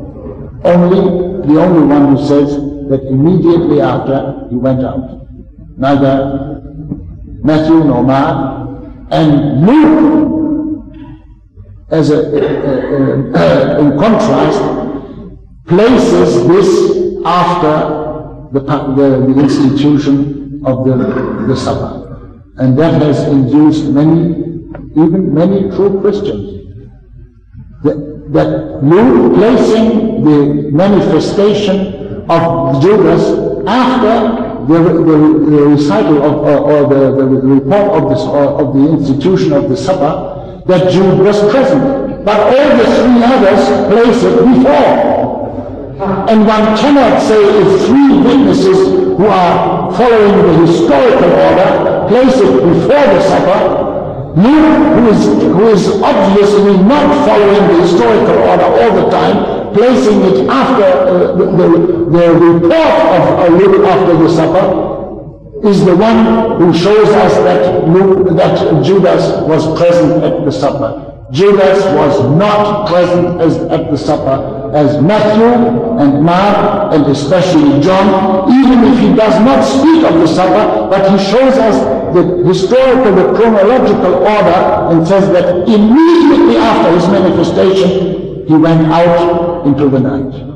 only the only one who says that immediately after he went out. Neither Matthew nor Mark, and Luke, as a, a, a, a, in contrast, places this after the, the, the institution of the, the supper. And that has induced many, even many true Christians, that, that Luke placing the manifestation of Judas after the, the, the recital of, or, or the, the report of, this, or, of the institution of the supper, that Jude was present. But all the three others place it before. And one cannot say if three witnesses who are following the historical order place it before the supper, Luke, who is, who is obviously not following the historical order all the time, placing it after uh, the, the, the report of uh, Luke after the supper, is the one who shows us that, Luke, that Judas was present at the supper. Judas was not present as, at the supper as Matthew and Mark and especially John, even if he does not speak of the supper, but he shows us the historical, the chronological order, and says that immediately after his manifestation, he went out into the night.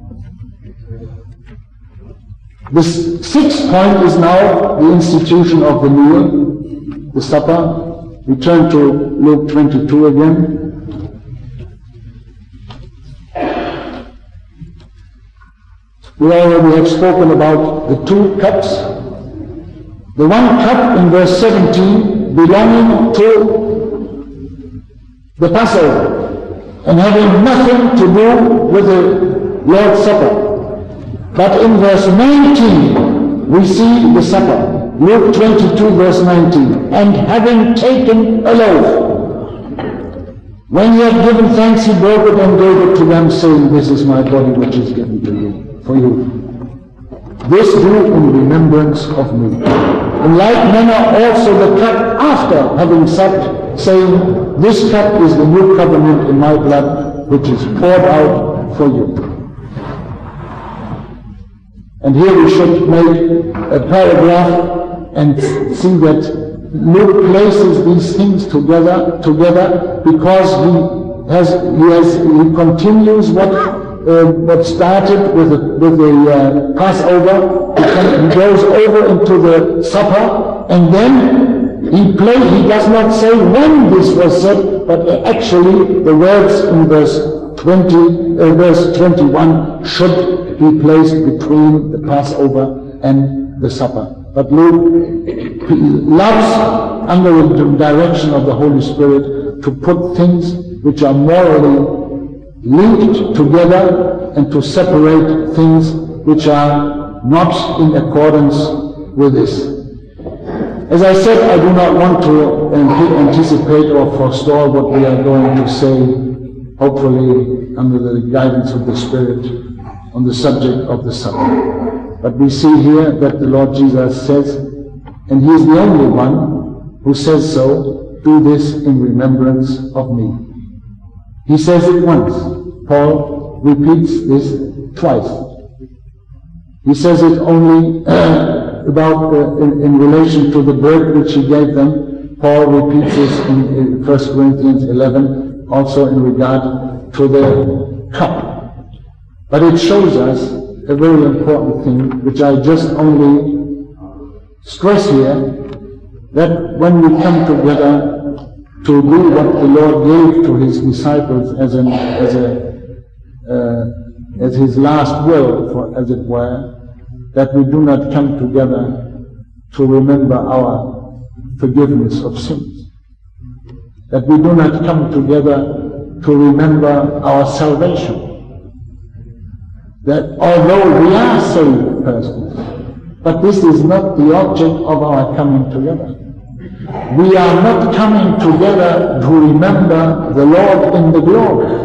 The sixth point is now the institution of the meal, the supper. We turn to Luke twenty-two again. We already have spoken about the two cups. The one cup in verse seventeen belonging to the Passover and having nothing to do with the Lord's Supper. But in verse nineteen we see the supper. Luke twenty-two verse nineteen. And having taken a loaf, when he had given thanks, he broke it and gave it to them, saying, This is my body which is given to you, for you. This do in remembrance of me. In like manner also the cup after having supped, saying, This cup is the new covenant in my blood, which is poured out for you. And here we should make a paragraph and see that Luke places these things together, together because he has, he has, he continues what uh, what started with the, with the uh, Passover. He, he goes over into the supper, and then he play. He does not say when this was said, but actually the words in verse twenty, uh, verse twenty-one should be placed between the Passover and the supper. But Luke loves, under the direction of the Holy Spirit, to put things which are morally linked together and to separate things which are not in accordance with this. As I said, I do not want to anticipate or forestall what we are going to say, hopefully under the guidance of the Spirit. on the subject of the supper. But we see here that the Lord Jesus says, and He is the only one who says so, do this in remembrance of me. He says it once. Paul repeats this twice. He says it only uh, about uh, in, in relation to the bread which He gave them. Paul repeats this in, in First Corinthians eleven, also in regard to the cup. But it shows us a very important thing, which I just only stress here, that when we come together to do what the Lord gave to His disciples as an as a uh, as His last will, for, as it were, that we do not come together to remember our forgiveness of sins, that we do not come together to remember our salvation, that although we are saved persons, but this is not the object of our coming together. We are not coming together to remember the Lord in the glory.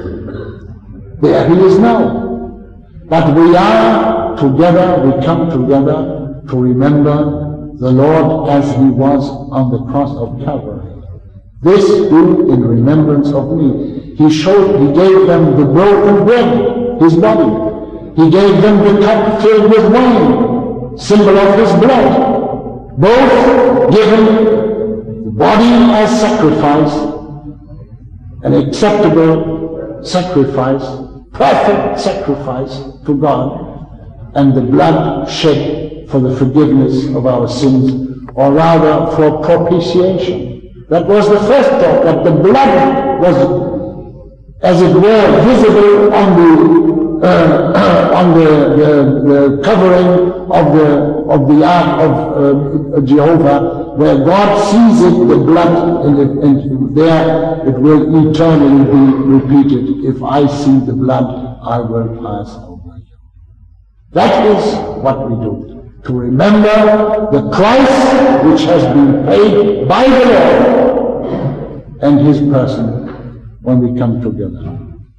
There He is now. But we are together, we come together to remember the Lord as He was on the cross of Calvary. This do in remembrance of me. He showed, He gave them the broken bread, His body. He gave them the cup filled with wine, symbol of His blood. Both given the body as sacrifice, an acceptable sacrifice, perfect sacrifice to God, and the blood shed for the forgiveness of our sins, or rather for propitiation. That was the first thought, that the blood was, as it were, visible on the uh, uh, on the, the, the covering of the of the ark of uh, Jehovah, where God sees it, the blood, and, it, and there it will eternally be repeated. If I see the blood, I will pass over you. That is what we do, to remember the price which has been paid by the Lord and His person when we come together.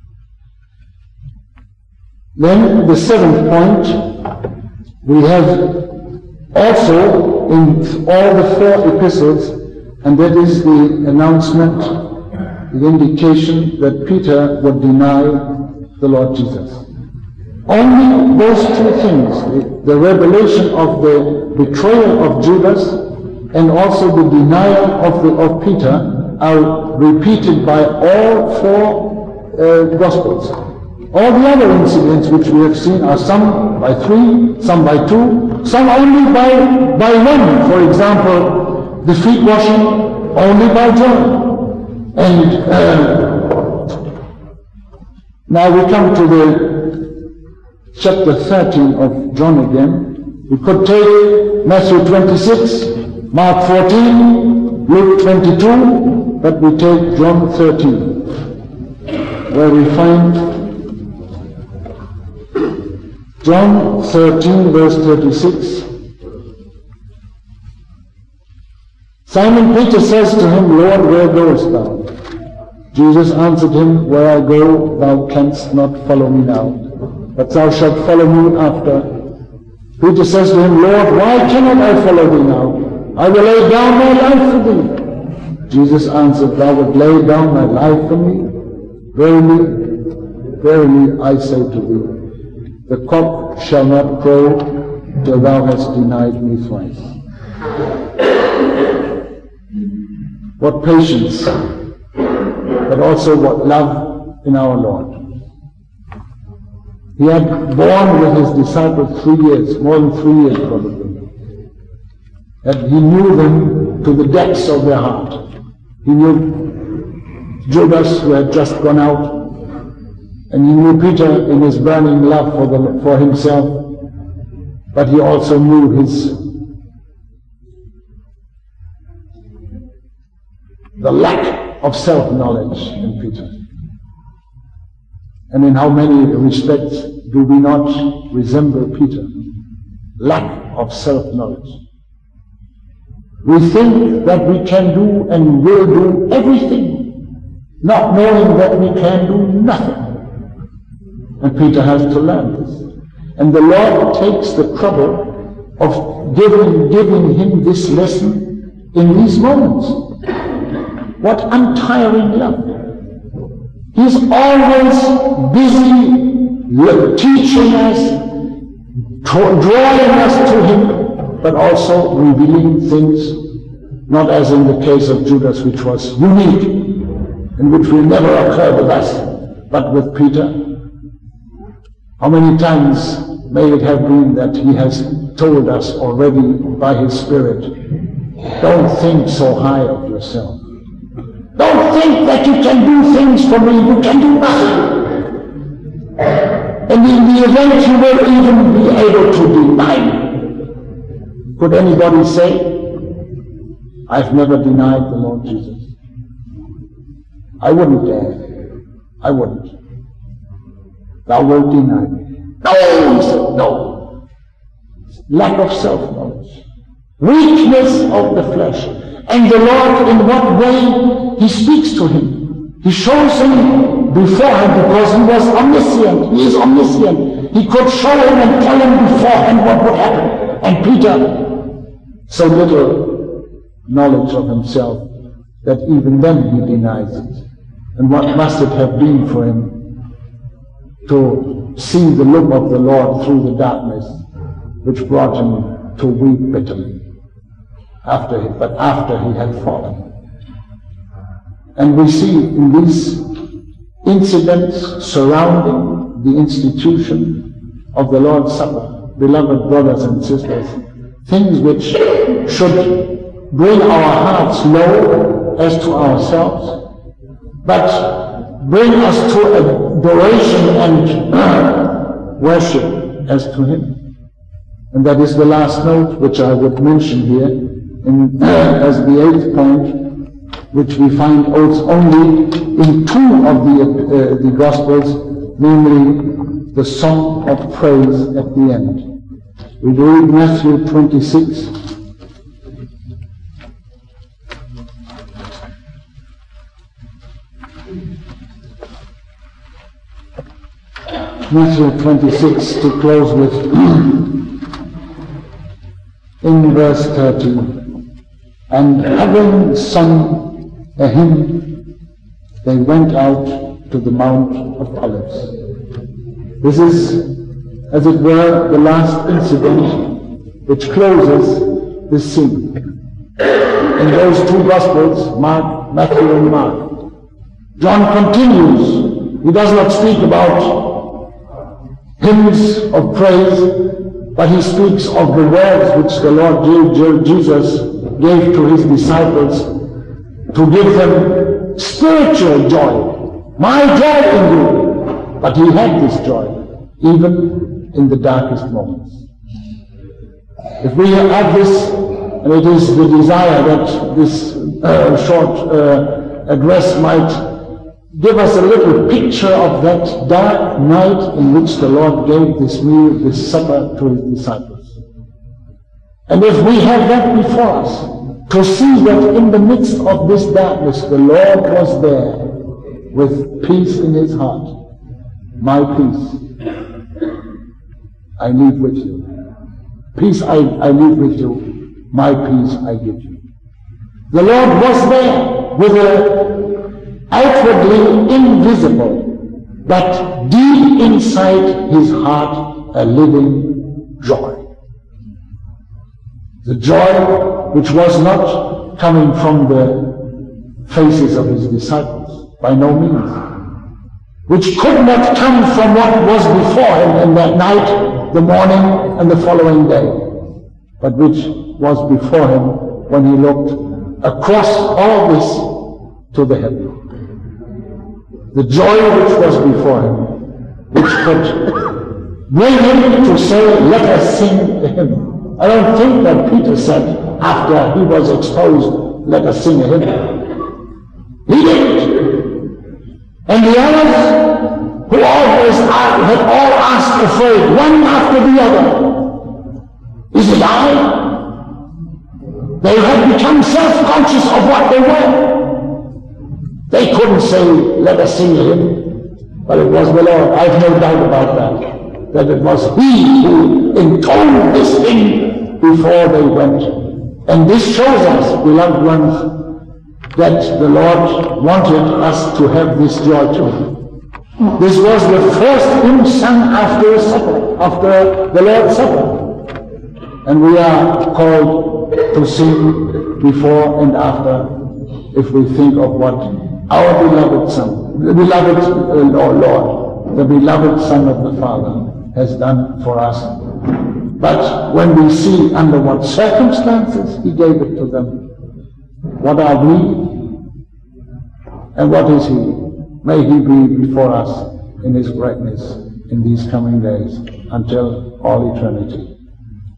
Then the seventh point, we have also in all the four epistles, and that is the announcement, the indication that Peter would deny the Lord Jesus. Only those two things, the, the revelation of the betrayal of Judas and also the denial of, the, of Peter are repeated by all four uh, Gospels. All the other incidents which we have seen are some by three, some by two, some only by, by one. For example, the feet washing only by John. And uh, now we come to the chapter thirteen of John again. We could take Matthew twenty-six, Mark fourteen, Luke twenty-two, but we take John thirteen, where we find John thirteen, verse thirty-six. Simon Peter says to Him, Lord, where goest thou? Jesus answered him, Where I go, thou canst not follow me now, but thou shalt follow me after. Peter says to him, Lord, why cannot I follow thee now? I will lay down my life for thee. Jesus answered, Thou wilt lay down thy life for me? Verily, verily, I say to thee, the cock shall not crow till thou hast denied me thrice. What patience, but also what love in our Lord. He had borne with His disciples three years, more than three years probably. And He knew them to the depths of their heart. He knew Judas, who had just gone out, and He knew Peter in his burning love for, the, for himself, but He also knew his the lack of self-knowledge in Peter. And in how many respects do we not resemble Peter? Lack of self-knowledge. We think that we can do and will do everything, not knowing that we can do nothing. And Peter has to learn this. And the Lord takes the trouble of giving, giving him this lesson in these moments. What untiring love. He's always busy teaching us, drawing us to him, but also revealing things, not as in the case of Judas, which was unique, and which will never occur with us, but with Peter. How many times may it have been that he has told us already by his Spirit, don't think so high of yourself. Don't think that you can do things for me. You can do nothing. And in the event you will even be able to deny me. Could anybody say, I've never denied the Lord Jesus? I wouldn't dare. I wouldn't. Thou wilt deny me. No, he said, no. Lack of self-knowledge. Weakness of the flesh. And the Lord, in what way he speaks to him. He shows him beforehand, because he was omniscient. He is omniscient. He could show him and tell him beforehand what would happen. And Peter, so little knowledge of himself, that even then he denies it. And what must it have been for him to see the look of the Lord through the darkness, which brought him to weep bitterly, after he, but after he had fallen. And we see in these incidents surrounding the institution of the Lord's Supper, beloved brothers and sisters, things which should bring our hearts low as to ourselves, but bring us to adoration and worship as to him. And that is the last note which I would mention here in, as the eighth point, which we find also only in two of the, uh, the Gospels, namely the song of praise at the end. We read Matthew twenty-six. Matthew twenty-six, to close with, in verse thirty. And having sung a hymn, they went out to the Mount of Olives. This is, as it were, the last incident which closes this scene. In those two Gospels, Mark, Matthew and Mark, John continues. He does not speak about hymns of praise, but he speaks of the words which the Lord Jesus gave to his disciples to give them spiritual joy. My joy in you. But he had this joy, even in the darkest moments. If we have this, and it is the desire that this uh, short uh, address might give us a little picture of that dark night in which the Lord gave this meal, this supper to his disciples. And if we have that before us, to see that in the midst of this darkness, the Lord was there with peace in his heart. My peace I leave with you. Peace I, I leave with you. My peace I give you. The Lord was there with a outwardly invisible, but deep inside his heart, a living joy. The joy which was not coming from the faces of his disciples, by no means, which could not come from what was before him in that night, the morning, and the following day, but which was before him when he looked across all this to the heaven. The joy which was before him, which could bring him to say, let us sing a hymn. I don't think that Peter said, after he was exposed, let us sing a hymn. He didn't. And the others, who always had all asked afraid, one after the other, is it I? They had become self-conscious of what they were. They couldn't say, let us sing a hymn. But it was the Lord. I have no doubt about that. That it was He who intoned this thing before they went. And this shows us, beloved ones, that the Lord wanted us to have this joy too. This was the first hymn sung after supper, after the Lord's Supper. And we are called to sing before and after, if we think of what our beloved Son, the beloved uh, Lord, the beloved Son of the Father has done for us. But when we see under what circumstances He gave it to them, what are we and what is He? May He be before us in His greatness in these coming days until all eternity.